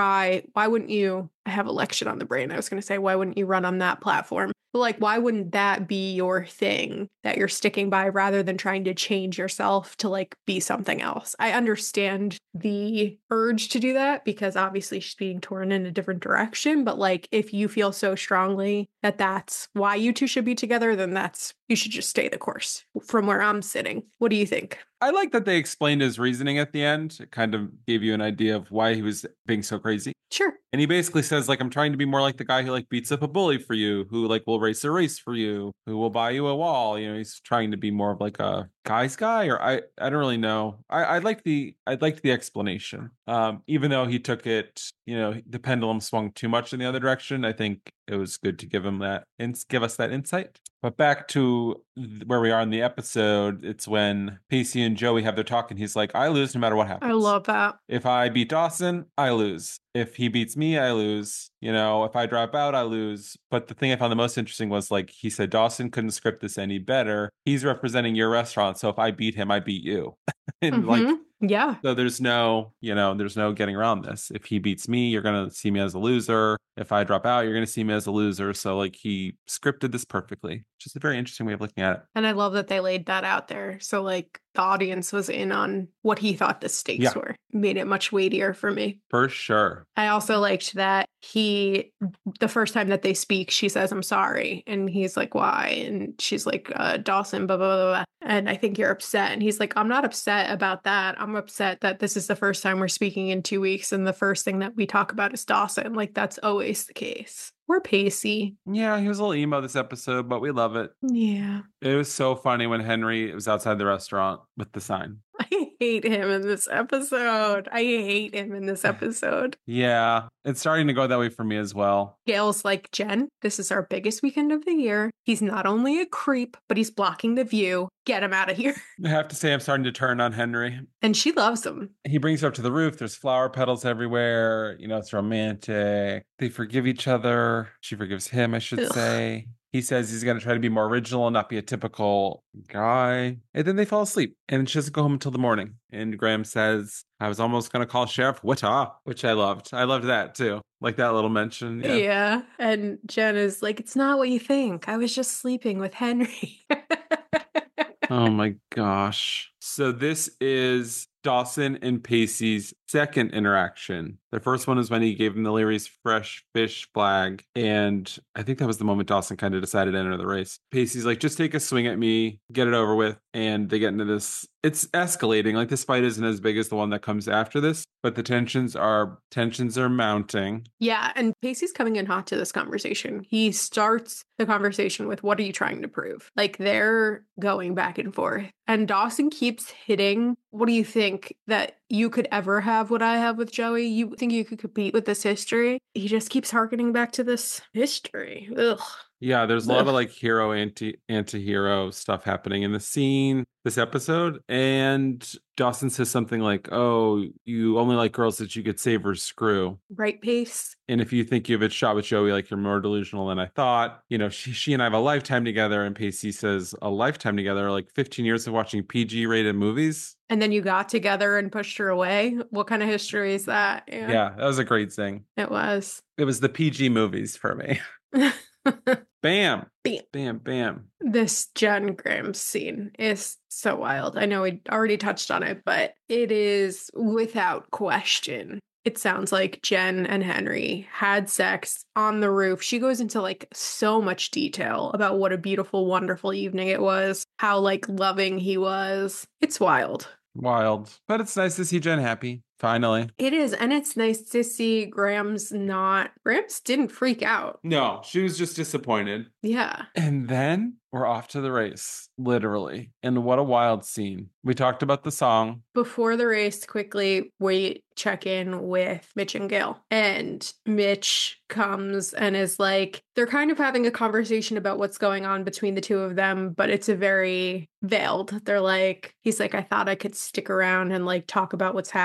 you, I have election on the brain. I was gonna say, why wouldn't you run on that platform? But like, why wouldn't that be your thing that you're sticking by rather than trying to change yourself to like be something else? I understand the urge to do that because obviously she's being torn in a different direction. But like, if you feel so strongly that that's why you two should be together, then you should just stay the course from where I'm sitting. What do you think? I like that they explained his reasoning at the end. It kind of gave you an idea of why he was being so crazy. Sure. And he basically says, like, I'm trying to be more like the guy who like beats up a bully for you, who like will race a race for you, who will buy you a wall. You know, he's trying to be more of like a guy's guy, or I don't really know. I liked the explanation. Even though he took it, you know, the pendulum swung too much in the other direction. I think it was good to give us that insight. But back to where we are in the episode, it's when Pacey and Joey have their talk, and he's like, I lose no matter what happens. I love that. If I beat Dawson, I lose. If he beats me, I lose. You know, if I drop out, I lose. But the thing I found the most interesting was, like, he said, Dawson couldn't script this any better. He's representing your restaurant. So if I beat him, I beat you. And like, yeah. So there's no getting around this. If he beats me, you're going to see me as a loser. If I drop out, you're going to see me as a loser. So like, he scripted this perfectly, which is a very interesting way of looking at it. And I love that they laid that out there. So like, the audience was in on what he thought the stakes were. Made it much weightier for me. For sure. I also liked that the first time that they speak, she says, I'm sorry. And he's like, why? And she's like, Dawson, blah, blah, blah, blah. And I think you're upset. And he's like, I'm not upset about that. I'm upset that this is the first time we're speaking in 2 weeks. And the first thing that we talk about is Dawson. Like, that's always the case. We're Pacey. Yeah, he was a little emo this episode, but we love it. Yeah. It was so funny when Henry was outside the restaurant with the sign. I hate him in this episode. Yeah, it's starting to go that way for me as well. Gail's like, Jen, this is our biggest weekend of the year. He's not only a creep, but he's blocking the view. Get him out of here. I have to say, I'm starting to turn on Henry. And she loves him. He brings her up to the roof. There's flower petals everywhere. You know, it's romantic. They forgive each other. She forgives him, I should say. He says he's going to try to be more original and not be a typical guy. And then they fall asleep. And she doesn't go home until the morning. And Graham says, I was almost going to call Sheriff Witta, which I loved. I loved that too. Like that little mention. Yeah. And Jen is like, it's not what you think. I was just sleeping with Henry. Oh my gosh. So this is Dawson and Pacey's second interaction. The first one is when he gave him the Leary's fresh fish flag. And I think that was the moment Dawson kind of decided to enter the race. Pacey's like, just take a swing at me, get it over with. And they get into this. It's escalating. Like, this fight isn't as big as the one that comes after this, but the tensions are mounting. Yeah. And Pacey's coming in hot to this conversation. He starts the conversation with, what are you trying to prove? Like, they're going back and forth. And Dawson keeps hitting, what do you think that you could ever have what I have with Joey? You think you could compete with this history? He just keeps harkening back to this history. Ugh. Yeah, there's a lot of like hero anti-hero stuff happening in the scene this episode. And Dawson says something like, oh, you only like girls that you could save or screw. Right, Pace? And if you think you have a shot with Joey, like, you're more delusional than I thought. You know, she and I have a lifetime together. And Pacey says a lifetime together, like 15 years of watching PG-rated movies. And then you got together and pushed her away. What kind of history is that? Yeah, that was a great thing. It was. It was the PG movies for me. Bam. Bam. Bam, bam. This Jen Graham scene is so wild. I know we already touched on it, but it is without question. It sounds like Jen and Henry had sex on the roof. She goes into like so much detail about what a beautiful, wonderful evening it was, how like loving he was. It's wild. Wild. But it's nice to see Jen happy. Finally. It is. And it's nice to see Grams didn't freak out. No, she was just disappointed. Yeah. And then we're off to the race, literally. And what a wild scene. We talked about the song. Before the race, quickly, we check in with Mitch and Gail. And Mitch comes and is like, they're kind of having a conversation about what's going on between the two of them, but it's a very veiled. They're like, he's like, I thought I could stick around and like talk about what's happening here.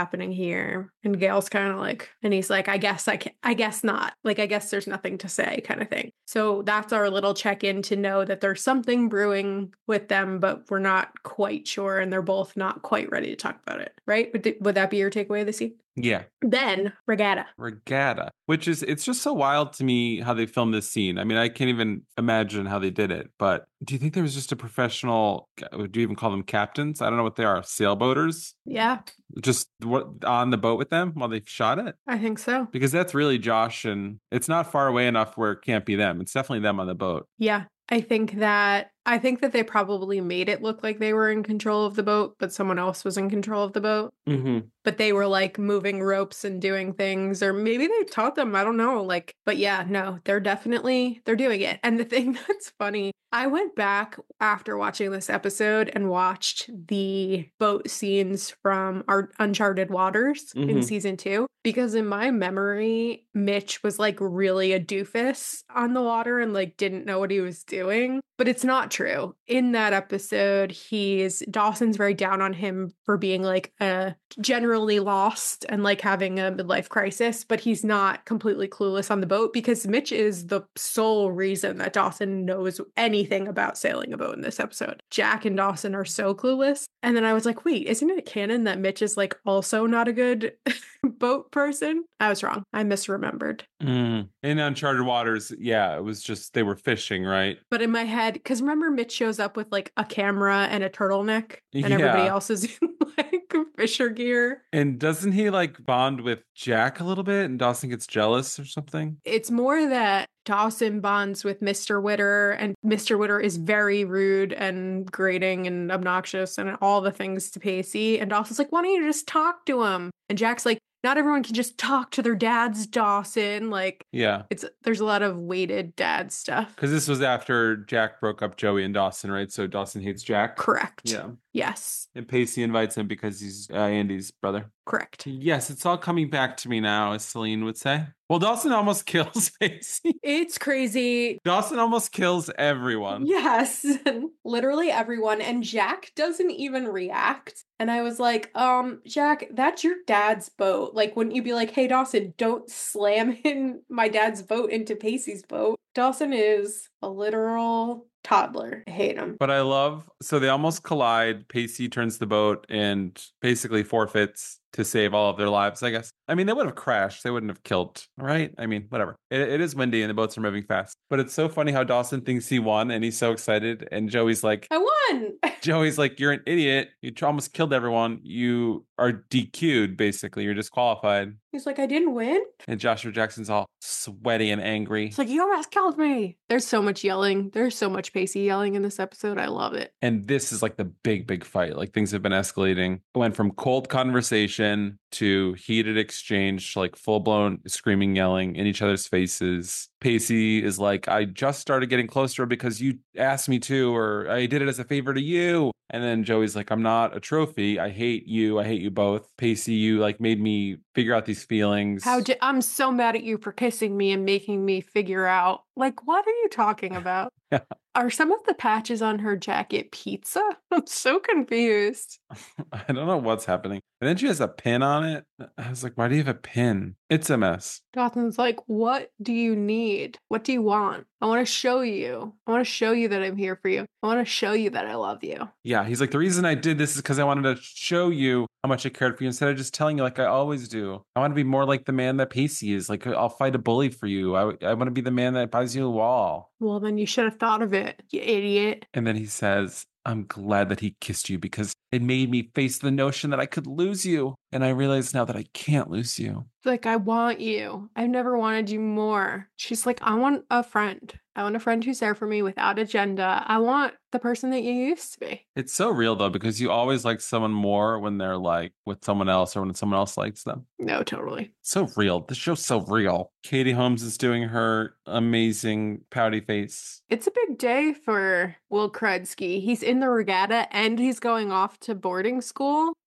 here? And Gail's kind of like, and he's like, I guess not. Like, I guess there's nothing to say kind of thing. So that's our little check-in to know that there's something brewing with them, but we're not quite sure. And they're both not quite ready to talk about it. Right? Would that be your takeaway this scene? Yeah. Then Regatta, which is, it's just so wild to me how they filmed this scene. I mean, I can't even imagine how they did it, but do you think there was just a professional, do you even call them captains? I don't know what they are, sailboaters? Yeah, Just on the boat with them while they shot it? I think so. Because that's really Josh, and it's not far away enough where it can't be them. It's definitely them on the boat. Yeah. I think that they probably made it look like they were in control of the boat, but someone else was in control of the boat. Mm-hmm. But they were like moving ropes and doing things, or maybe they taught them. I don't know. Like, but yeah, no, they're doing it. And the thing that's funny, I went back after watching this episode and watched the boat scenes from our Uncharted Waters in Mhm. season 2, because in my memory, Mitch was like really a doofus on the water and like didn't know what he was doing. But it's not true. In that episode, Dawson's very down on him for being like generally lost and like having a midlife crisis, but he's not completely clueless on the boat because Mitch is the sole reason that Dawson knows anything about sailing a boat in this episode. Jack and Dawson are so clueless. And then I was like, wait, isn't it canon that Mitch is like also not a good boat person? I was wrong. I misremembered. In Uncharted Waters, yeah, it was just they were fishing, right? But in my head, because remember Mitch shows up with like a camera and a turtleneck and Yeah. everybody else is in like fisher gear. And doesn't he like bond with Jack a little bit and Dawson gets jealous or something? It's more that Dawson bonds with Mr. Witter, and Mr. Witter is very rude and grating and obnoxious and all the things to Pacey. And Dawson's like, why don't you just talk to him? And Jack's like, not everyone can just talk to their dads, Dawson. Like, Yeah. there's a lot of weighted dad stuff. Because this was after Jack broke up Joey and Dawson, right? So Dawson hates Jack. Correct. Yeah. Yes. And Pacey invites him because he's Andy's brother. Correct. Yes, it's all coming back to me now, as Celine would say. Well, Dawson almost kills Pacey. It's crazy. Dawson almost kills everyone. Yes, literally everyone. And Jack doesn't even react. And I was like, Jack, that's your dad's boat. Like, wouldn't you be like, hey, Dawson, don't slam in my dad's boat into Pacey's boat? Dawson is a literal toddler. I hate him. But I love, so they almost collide. Pacey turns the boat and basically forfeits to save all of their lives, I guess. I mean, they would have crashed. They wouldn't have killed, right? I mean, whatever. It is windy and the boats are moving fast. But it's so funny how Dawson thinks he won and he's so excited. And Joey's like, I won. Joey's like, you're an idiot. You almost killed everyone. You are DQ'd, basically. You're disqualified. He's like, I didn't win. And Joshua Jackson's all sweaty and angry. It's like, you almost killed me. There's so much yelling. There's so much Pacey yelling in this episode. I love it. And this is like the big fight. Like things have been escalating. It went from cold conversation to heated exchange, like full blown screaming, yelling in each other's faces. Pacey is like, I just started getting closer because you asked me to, or I did it as a favor to you. And then Joey's like, I'm not a trophy. I hate you. I hate you both. Pacey, you like made me figure out these feelings. I'm so mad at you for kissing me and making me figure out, like, what are you talking about? Are some of the patches on her jacket pizza? I'm so confused. I don't know what's happening. And then she has a pin on it. I was like, why do you have a pin? It's a mess. Dawson's like, what do you need? What do you want? I want to show you. I want to show you that I'm here for you. I want to show you that I love you. Yeah, he's like, the reason I did this is because I wanted to show you how much I cared for you instead of just telling you like I always do. I want to be more like the man that Pacey is. Like, I'll fight a bully for you. I want to be the man that buys you a wall. Well, then you should have thought of it, you idiot. And then he says, I'm glad that he kissed you because it made me face the notion that I could lose you. And I realize now that I can't lose you. Like, I want you. I've never wanted you more. She's like, I want a friend. I want a friend who's there for me without agenda. I want the person that you used to be. It's so real though, because you always like someone more when they're like with someone else or when someone else likes them. No, totally. So real. The show's so real. Katie Holmes is doing her amazing pouty face. It's a big day for Will Krudsky. He's in the regatta and he's going off to boarding school.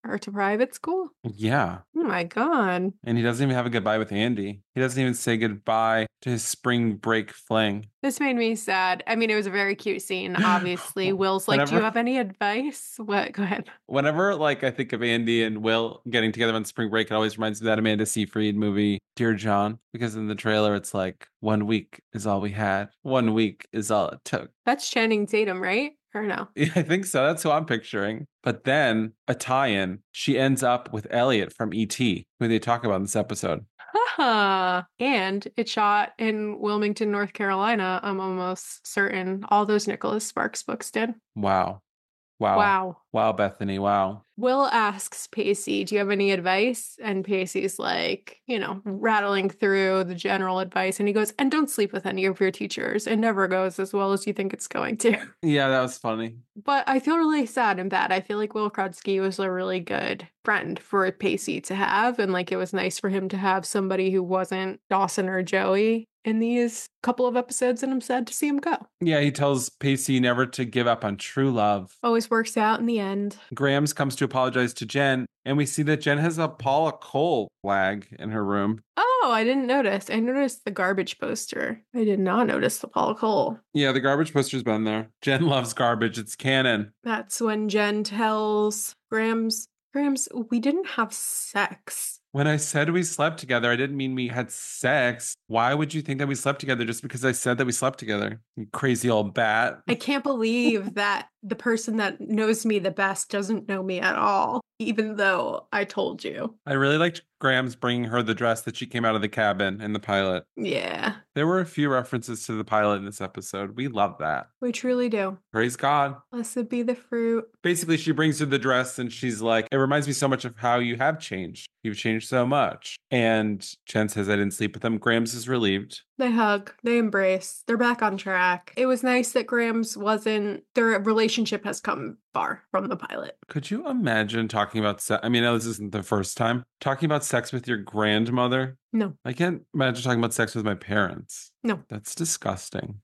her to private school? Yeah. Oh my God. And he doesn't even have a goodbye with Andy. He doesn't even say goodbye to his spring break fling. This made me sad. I mean, it was a very cute scene, obviously. Will's like, do you Whenever- have any advice? What? Go ahead. Whenever like I think of Andy and Will getting together on spring break, it always reminds me of that Amanda Seyfried movie, Dear John, because in the trailer it's like 1 week is all we had. 1 week is all it took. That's Channing Tatum, right? Or no? Yeah, I think so. That's who I'm picturing. But then a tie-in, she ends up with Elliot from E.T., who they talk about in this episode. Haha. And it's shot in Wilmington, North Carolina. I'm almost certain all those Nicholas Sparks books did. Wow. Wow. Wow. Wow, Bethany. Wow. Will asks Pacey, do you have any advice? And Pacey's like, rattling through the general advice. And he goes, and don't sleep with any of your teachers. It never goes as well as you think it's going to. Yeah, that was funny. But I feel really sad and bad. I feel like Will Krudsky was a really good friend for Pacey to have. And like, it was nice for him to have somebody who wasn't Dawson or Joey in these couple of episodes. And I'm sad to see him go. Yeah, he tells Pacey never to give up on true love. Always works out in the end. Grams comes to apologize to Jen, and we see that Jen has a Paula Cole flag in her room. Oh, I didn't notice. I noticed the garbage poster. I did not notice the Paula Cole. Yeah, the garbage poster's been there. Jen loves garbage. It's canon. That's when Jen tells Grams, we didn't have sex. When I said we slept together, I didn't mean we had sex. Why would you think that we slept together just because I said that we slept together? You crazy old bat. I can't believe that the person that knows me the best doesn't know me at all, even though I told you. I really liked Grams bringing her the dress that she came out of the cabin in the pilot. Yeah, There were a few references to the pilot in this episode. We love that. we truly do. Praise God. Blessed be the fruit. Basically, she brings her the dress and she's like, it reminds me so much of how you have changed. You've changed so much. And Jen says, I didn't sleep with him. Grams is relieved. They hug, they embrace, they're back on track. It was nice that Grams wasn't, their relationship has come far from the pilot. Could you imagine talking about sex? I mean, I know this isn't the first time. Talking about sex with your grandmother? No. I can't imagine talking about sex with my parents. No. That's disgusting.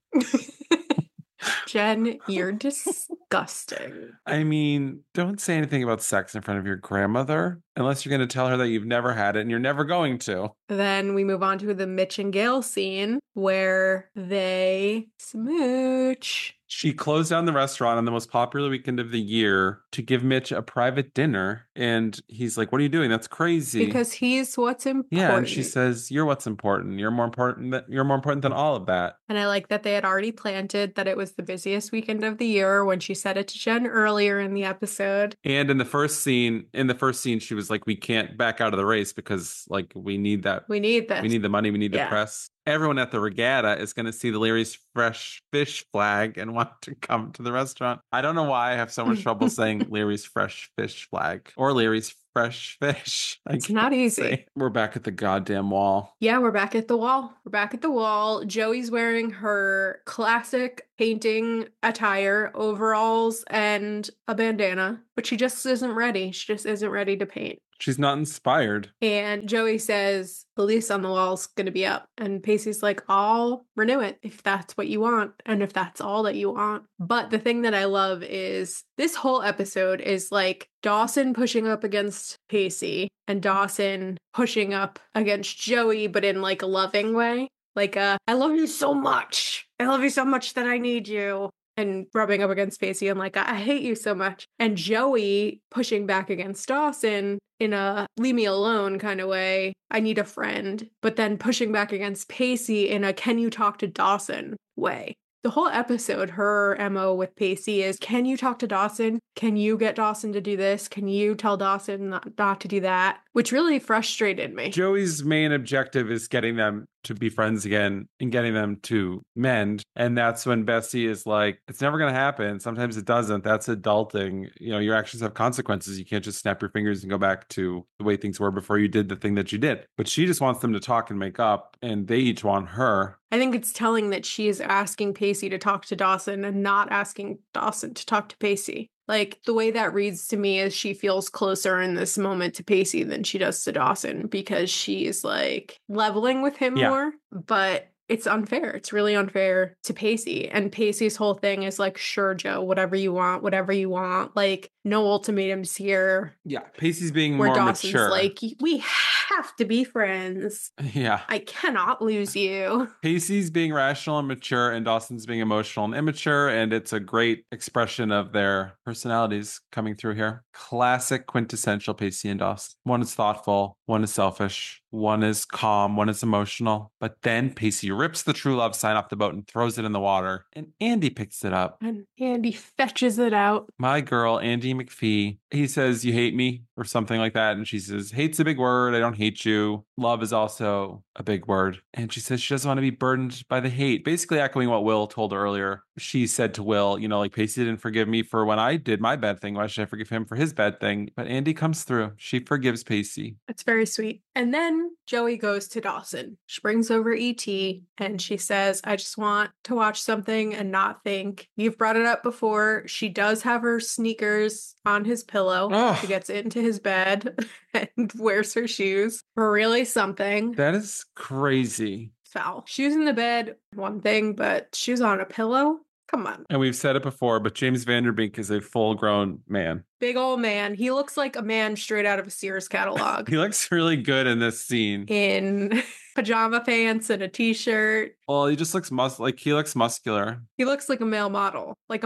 Jen, you're disgusting. I mean, don't say anything about sex in front of your grandmother unless you're going to tell her that you've never had it and you're never going to. Then we move on to the Mitch and Gail scene where they smooch. She closed down the restaurant on the most popular weekend of the year to give Mitch a private dinner. And he's like, what are you doing? That's crazy. Because he's what's important. Yeah, and she says, you're what's important. You're more important than all of that. And I like that they had already planted that it was the busiest weekend of the year when she said it to Jen earlier in the episode. And in the first scene, she was like, we can't back out of the race because like we need that. We need this. We need the money. We need the Yeah. press. Everyone at the regatta is going to see the Larry's Fresh Fish flag and want to come to the restaurant. I don't know why I have so much trouble saying Larry's Fresh Fish flag or Larry's Fresh Fish. It's not easy. We're back at the goddamn wall. Yeah, we're back at the wall. We're back at the wall. Joey's wearing her classic painting attire, overalls, and a bandana, but she just isn't ready. She just isn't ready to paint. She's not inspired. And Joey says, the lease on the wall's going to be up. And Pacey's like, I'll renew it if that's what you want and if that's all that you want. But the thing that I love is this whole episode is like Dawson pushing up against Pacey and Dawson pushing up against Joey, but in like a loving way. Like, I love you so much. I love you so much that I need you. And rubbing up against Pacey and like, I hate you so much. And Joey pushing back against Dawson in a leave me alone kind of way. I need a friend. But then pushing back against Pacey in a can you talk to Dawson way. The whole episode, her MO with Pacey is, can you talk to Dawson? Can you get Dawson to do this? Can you tell Dawson not to do that? Which really frustrated me. Joey's main objective is getting them to be friends again and getting them to mend. And that's when Bessie is like, it's never going to happen. Sometimes it doesn't. That's adulting. You know, your actions have consequences. You can't just snap your fingers and go back to the way things were before you did the thing that you did. But she just wants them to talk and make up, and they each want her. I think it's telling that she is asking Pacey to talk to Dawson and not asking Dawson to talk to Pacey. Like, the way that reads to me is she feels closer in this moment to Pacey than she does to Dawson because she's like leveling with him more. But it's unfair. It's really unfair to Pacey. And Pacey's whole thing is like, sure, Joe, whatever you want, whatever you want. Like, no ultimatums here. Yeah, Pacey's being Where more Dawson's mature. like, we have to be friends. Yeah. I cannot lose you. Pacey's being rational and mature, and Dawson's being emotional and immature, and it's a great expression of their personalities coming through here. Classic quintessential Pacey and Dawson. One is thoughtful, one is selfish, one is calm, one is emotional. But then Pacey rips the true love sign off the boat and throws it in the water, and Andy picks it up. And Andy fetches it out. My girl, Andy McPhee, he says, "You hate me," or something like that. And she says, "Hate's a big word. I don't hate you. Love is also a big word." And she says she doesn't want to be burdened by the hate, basically echoing what Will told her earlier. She said to Will, you know, like, Pacey didn't forgive me for when I did my bad thing. Why should I forgive him for his bad thing? But Andy comes through. She forgives Pacey. It's very sweet. And then Joey goes to Dawson. She brings over E.T. and she says, I just want to watch something and not think. You've brought it up before. She does have her sneakers on his pillow. Ugh. She gets into his bed and wears her shoes. Really something. That is crazy. Foul. Shoes in the bed, one thing, but shoes on a pillow? Come on. And we've said it before, but James Vanderbeek is a full-grown man. Big old man. He looks like a man straight out of a Sears catalog. He looks really good in this scene. In pajama pants and a t-shirt. Well, he just looks he looks muscular. He looks like a male model. Like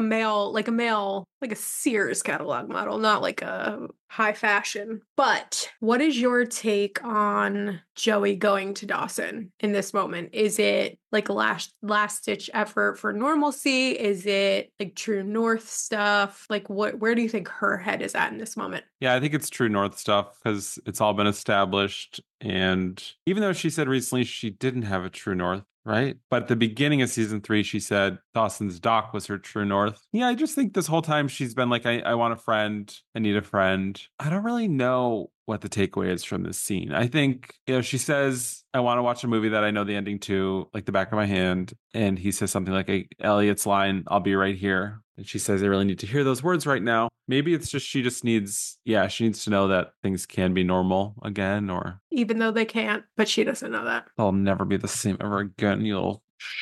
a Sears catalog model, not like a high fashion. But what is your take on Joey going to Dawson in this moment? Is it like a last ditch effort for normalcy? Is it like true north stuff? Like where do you think her head is at in this moment? Yeah, I think it's true north stuff because it's all been established. And even though she said recently she didn't have a true north, right? But at the beginning of season 3, she said Dawson's dock was her true north. Yeah, I just think this whole time she's been like, I want a friend. I need a friend. I don't really know what the takeaway is from this scene. I think, she says, I want to watch a movie that I know the ending to, like the back of my hand. And he says something like Elliot's line, I'll be right here. And she says, I really need to hear those words right now. Maybe it's just she needs to know that things can be normal again, or even though they can't, but she doesn't know that. I'll never be the same ever again, you little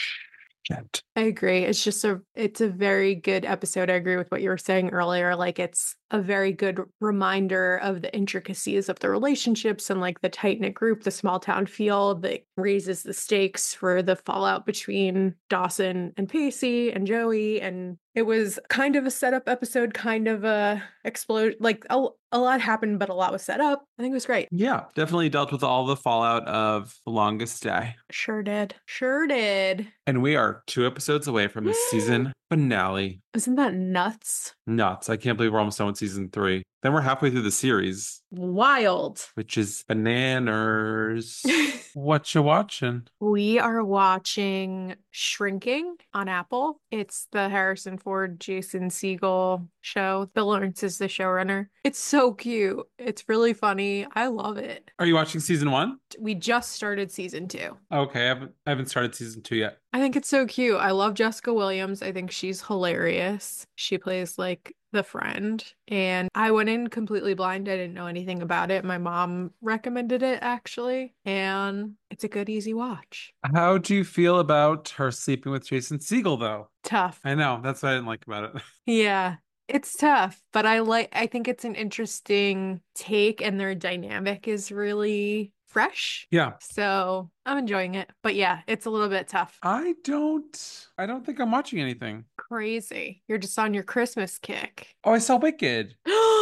shit. I agree. It's a very good episode. I agree with what you were saying earlier. Like, it's a very good reminder of the intricacies of the relationships and like the tight-knit group, the small town feel that raises the stakes for the fallout between Dawson and Pacey and Joey. And it was kind of a setup episode, kind of a explode. Like a lot happened, but a lot was set up. I think it was great. Yeah, definitely dealt with all the fallout of The Longest Day. Sure did. Sure did. And we are 2 episodes away from the season finale. Isn't that nuts? Nuts. I can't believe we're almost done with season 3. Then we're halfway through the series. Wild. Which is bananas. What you watching? We are watching Shrinking on Apple. It's the Harrison Ford, Jason Segel show. Bill Lawrence is the showrunner. It's so cute. It's really funny. I love it. Are you watching season 1? We just started season 2. Okay, I haven't started season 2 yet. I think it's so cute. I love Jessica Williams. I think she's hilarious. She plays like the friend. And I went in completely blind. I didn't know anything about it. My mom recommended it actually. And it's a good, easy watch. How do you feel about her sleeping with Jason Segel though? Tough. I know. That's what I didn't like about it. Yeah. It's tough, but I think it's an interesting take and their dynamic is really fresh. Yeah. So I'm enjoying it. But yeah, it's a little bit tough. I don't think I'm watching anything. Crazy. You're just on your Christmas kick. Oh, I saw Wicked.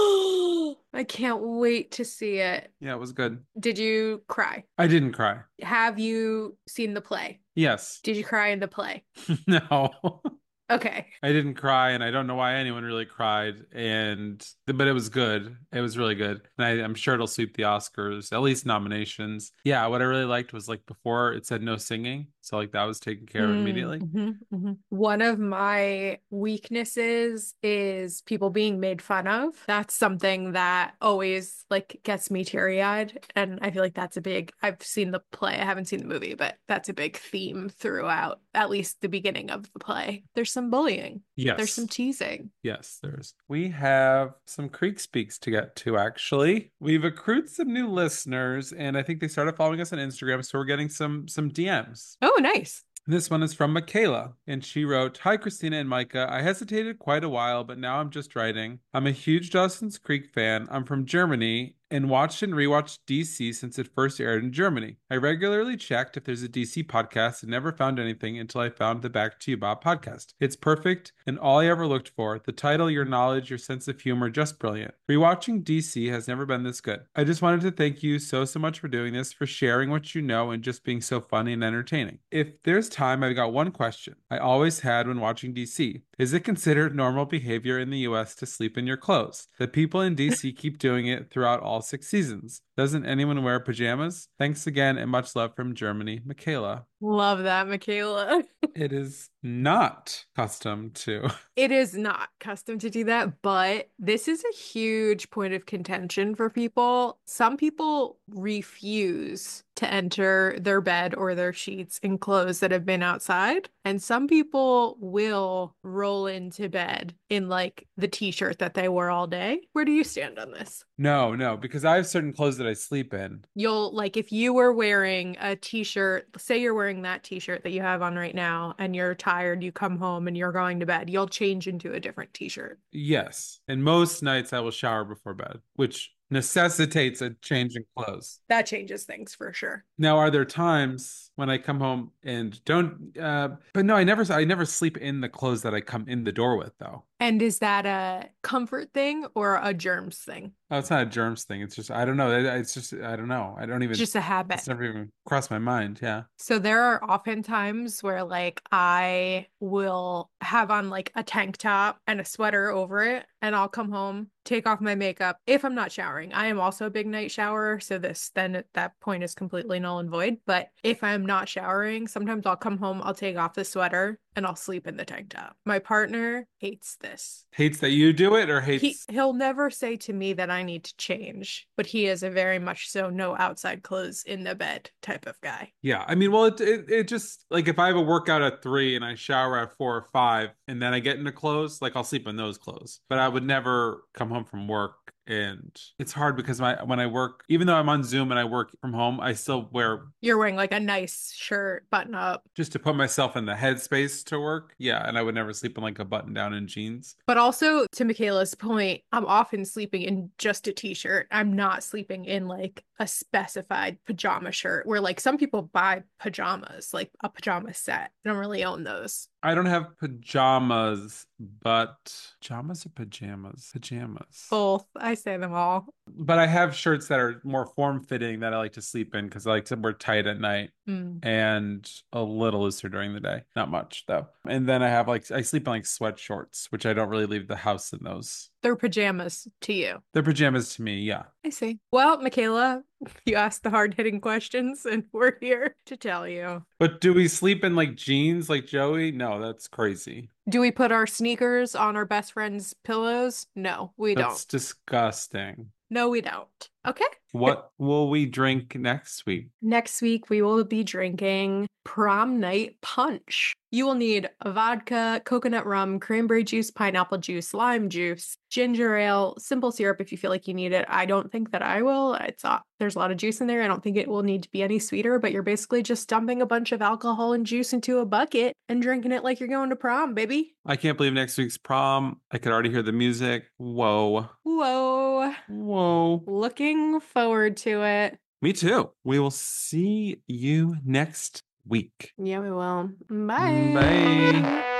I can't wait to see it. Yeah, it was good. Did you cry? I didn't cry. Have you seen the play? Yes. Did you cry in the play? No. Okay. I didn't cry, and I don't know why anyone really cried, but it was good. It was really good. And I'm sure it'll sweep the Oscars, at least nominations. Yeah, what I really liked was like before it said no singing. So like that was taken care of immediately. One of my weaknesses is people being made fun of. That's something that always like gets me teary-eyed. And I feel like I've seen the play. I haven't seen the movie, but that's a big theme throughout, at least the beginning of the play. There's some bullying. Yes. There's some teasing. Yes, there's. We have some Creek Speaks to get to, actually. We've accrued some new listeners, and I think they started following us on Instagram, so we're getting some DMs. Oh, nice. This one is from Michaela, and she wrote, "Hi, Christina and Micah. I hesitated quite a while, but now I'm just writing. I'm a huge Dawson's Creek fan. I'm from Germany and watched and rewatched DC since it first aired in Germany. I regularly checked if there's a DC podcast and never found anything until I found the Back to You Bob podcast. It's perfect and all I ever looked for. The title, your knowledge, your sense of humor, just brilliant. Rewatching DC has never been this good. I just wanted to thank you so much for doing this, for sharing what you know, and just being so funny and entertaining. If there's time, I've got one question I always had when watching DC. Is it considered normal behavior in the US to sleep in your clothes? The people in DC keep doing it throughout all 6 seasons. Doesn't anyone wear pajamas? Thanks again and much love from Germany, Michaela." Love that, Michaela. It is not custom to. It is not custom to do that, but this is a huge point of contention for people. Some people refuse to enter their bed or their sheets in clothes that have been outside, and some people will roll into bed in like the t-shirt that they wore all day. Where do you stand on this? No, because I have certain clothes that I sleep in. You'll like if you were wearing a t-shirt, say you're wearing that t-shirt that you have on right now and you're tired, you come home and you're going to bed, you'll change into a different t-shirt. Yes. And most nights I will shower before bed, which necessitates a change in clothes. That changes things for sure. Now, are there times when I come home and don't but no, I never sleep in the clothes that I come in the door with though. And is that a comfort thing or a germs thing? Oh, it's not a germs thing. It's just I don't know. It's just I don't know. I don't even. It's just a habit. It's never even crossed my mind. Yeah. So there are often times where like I will have on like a tank top and a sweater over it, and I'll come home, take off my makeup if I'm not showering. I am also a big night showerer, so this then at that point is completely null and void. But if I'm not showering, sometimes I'll come home, I'll take off the sweater, and I'll sleep in the tank top. My partner hates this. Hates that you do it, or hates? He'll never say to me that I need to change, but he is a very much so no outside clothes in the bed type of guy. Yeah, I mean, well, it just like if I have a workout at 3 and I shower at 4 or 5, and then I get into clothes, like I'll sleep in those clothes. But I would never come home from work. And it's hard because when I work, even though I'm on Zoom and I work from home, I still wear. You're wearing like a nice shirt, button up. Just to put myself in the headspace to work. Yeah, and I would never sleep in like a button down in jeans. But also, to Michaela's point, I'm often sleeping in just a t-shirt. I'm not sleeping in like a specified pajama shirt where like some people buy pajamas, like a pajama set. I don't really own those. I don't have pajamas, but pajamas or pajamas? Pajamas. Both. I say them all. But I have shirts that are more form-fitting that I like to sleep in because I like to wear tight at night and a little looser during the day. Not much, though. And then I have like, I sleep in like sweat shorts, which I don't really leave the house in those. They're pajamas to you. They're pajamas to me, yeah. I see. Well, Michaela, you asked the hard-hitting questions, and we're here to tell you. But do we sleep in like jeans like Joey? No, that's crazy. Do we put our sneakers on our best friend's pillows? No, we don't. That's disgusting. No, we don't. Okay. What will we drink next week? Next week, we will be drinking prom night punch. You will need vodka, coconut rum, cranberry juice, pineapple juice, lime juice, ginger ale, simple syrup if you feel like you need it. I don't think that I will. There's a lot of juice in there. I don't think it will need to be any sweeter, but you're basically just dumping a bunch of alcohol and juice into a bucket and drinking it like you're going to prom, baby. I can't believe next week's prom. I could already hear the music. Whoa. Whoa. Whoa. Looking forward to it. Me too. We will see you next week. Yeah, we will. Bye. Bye.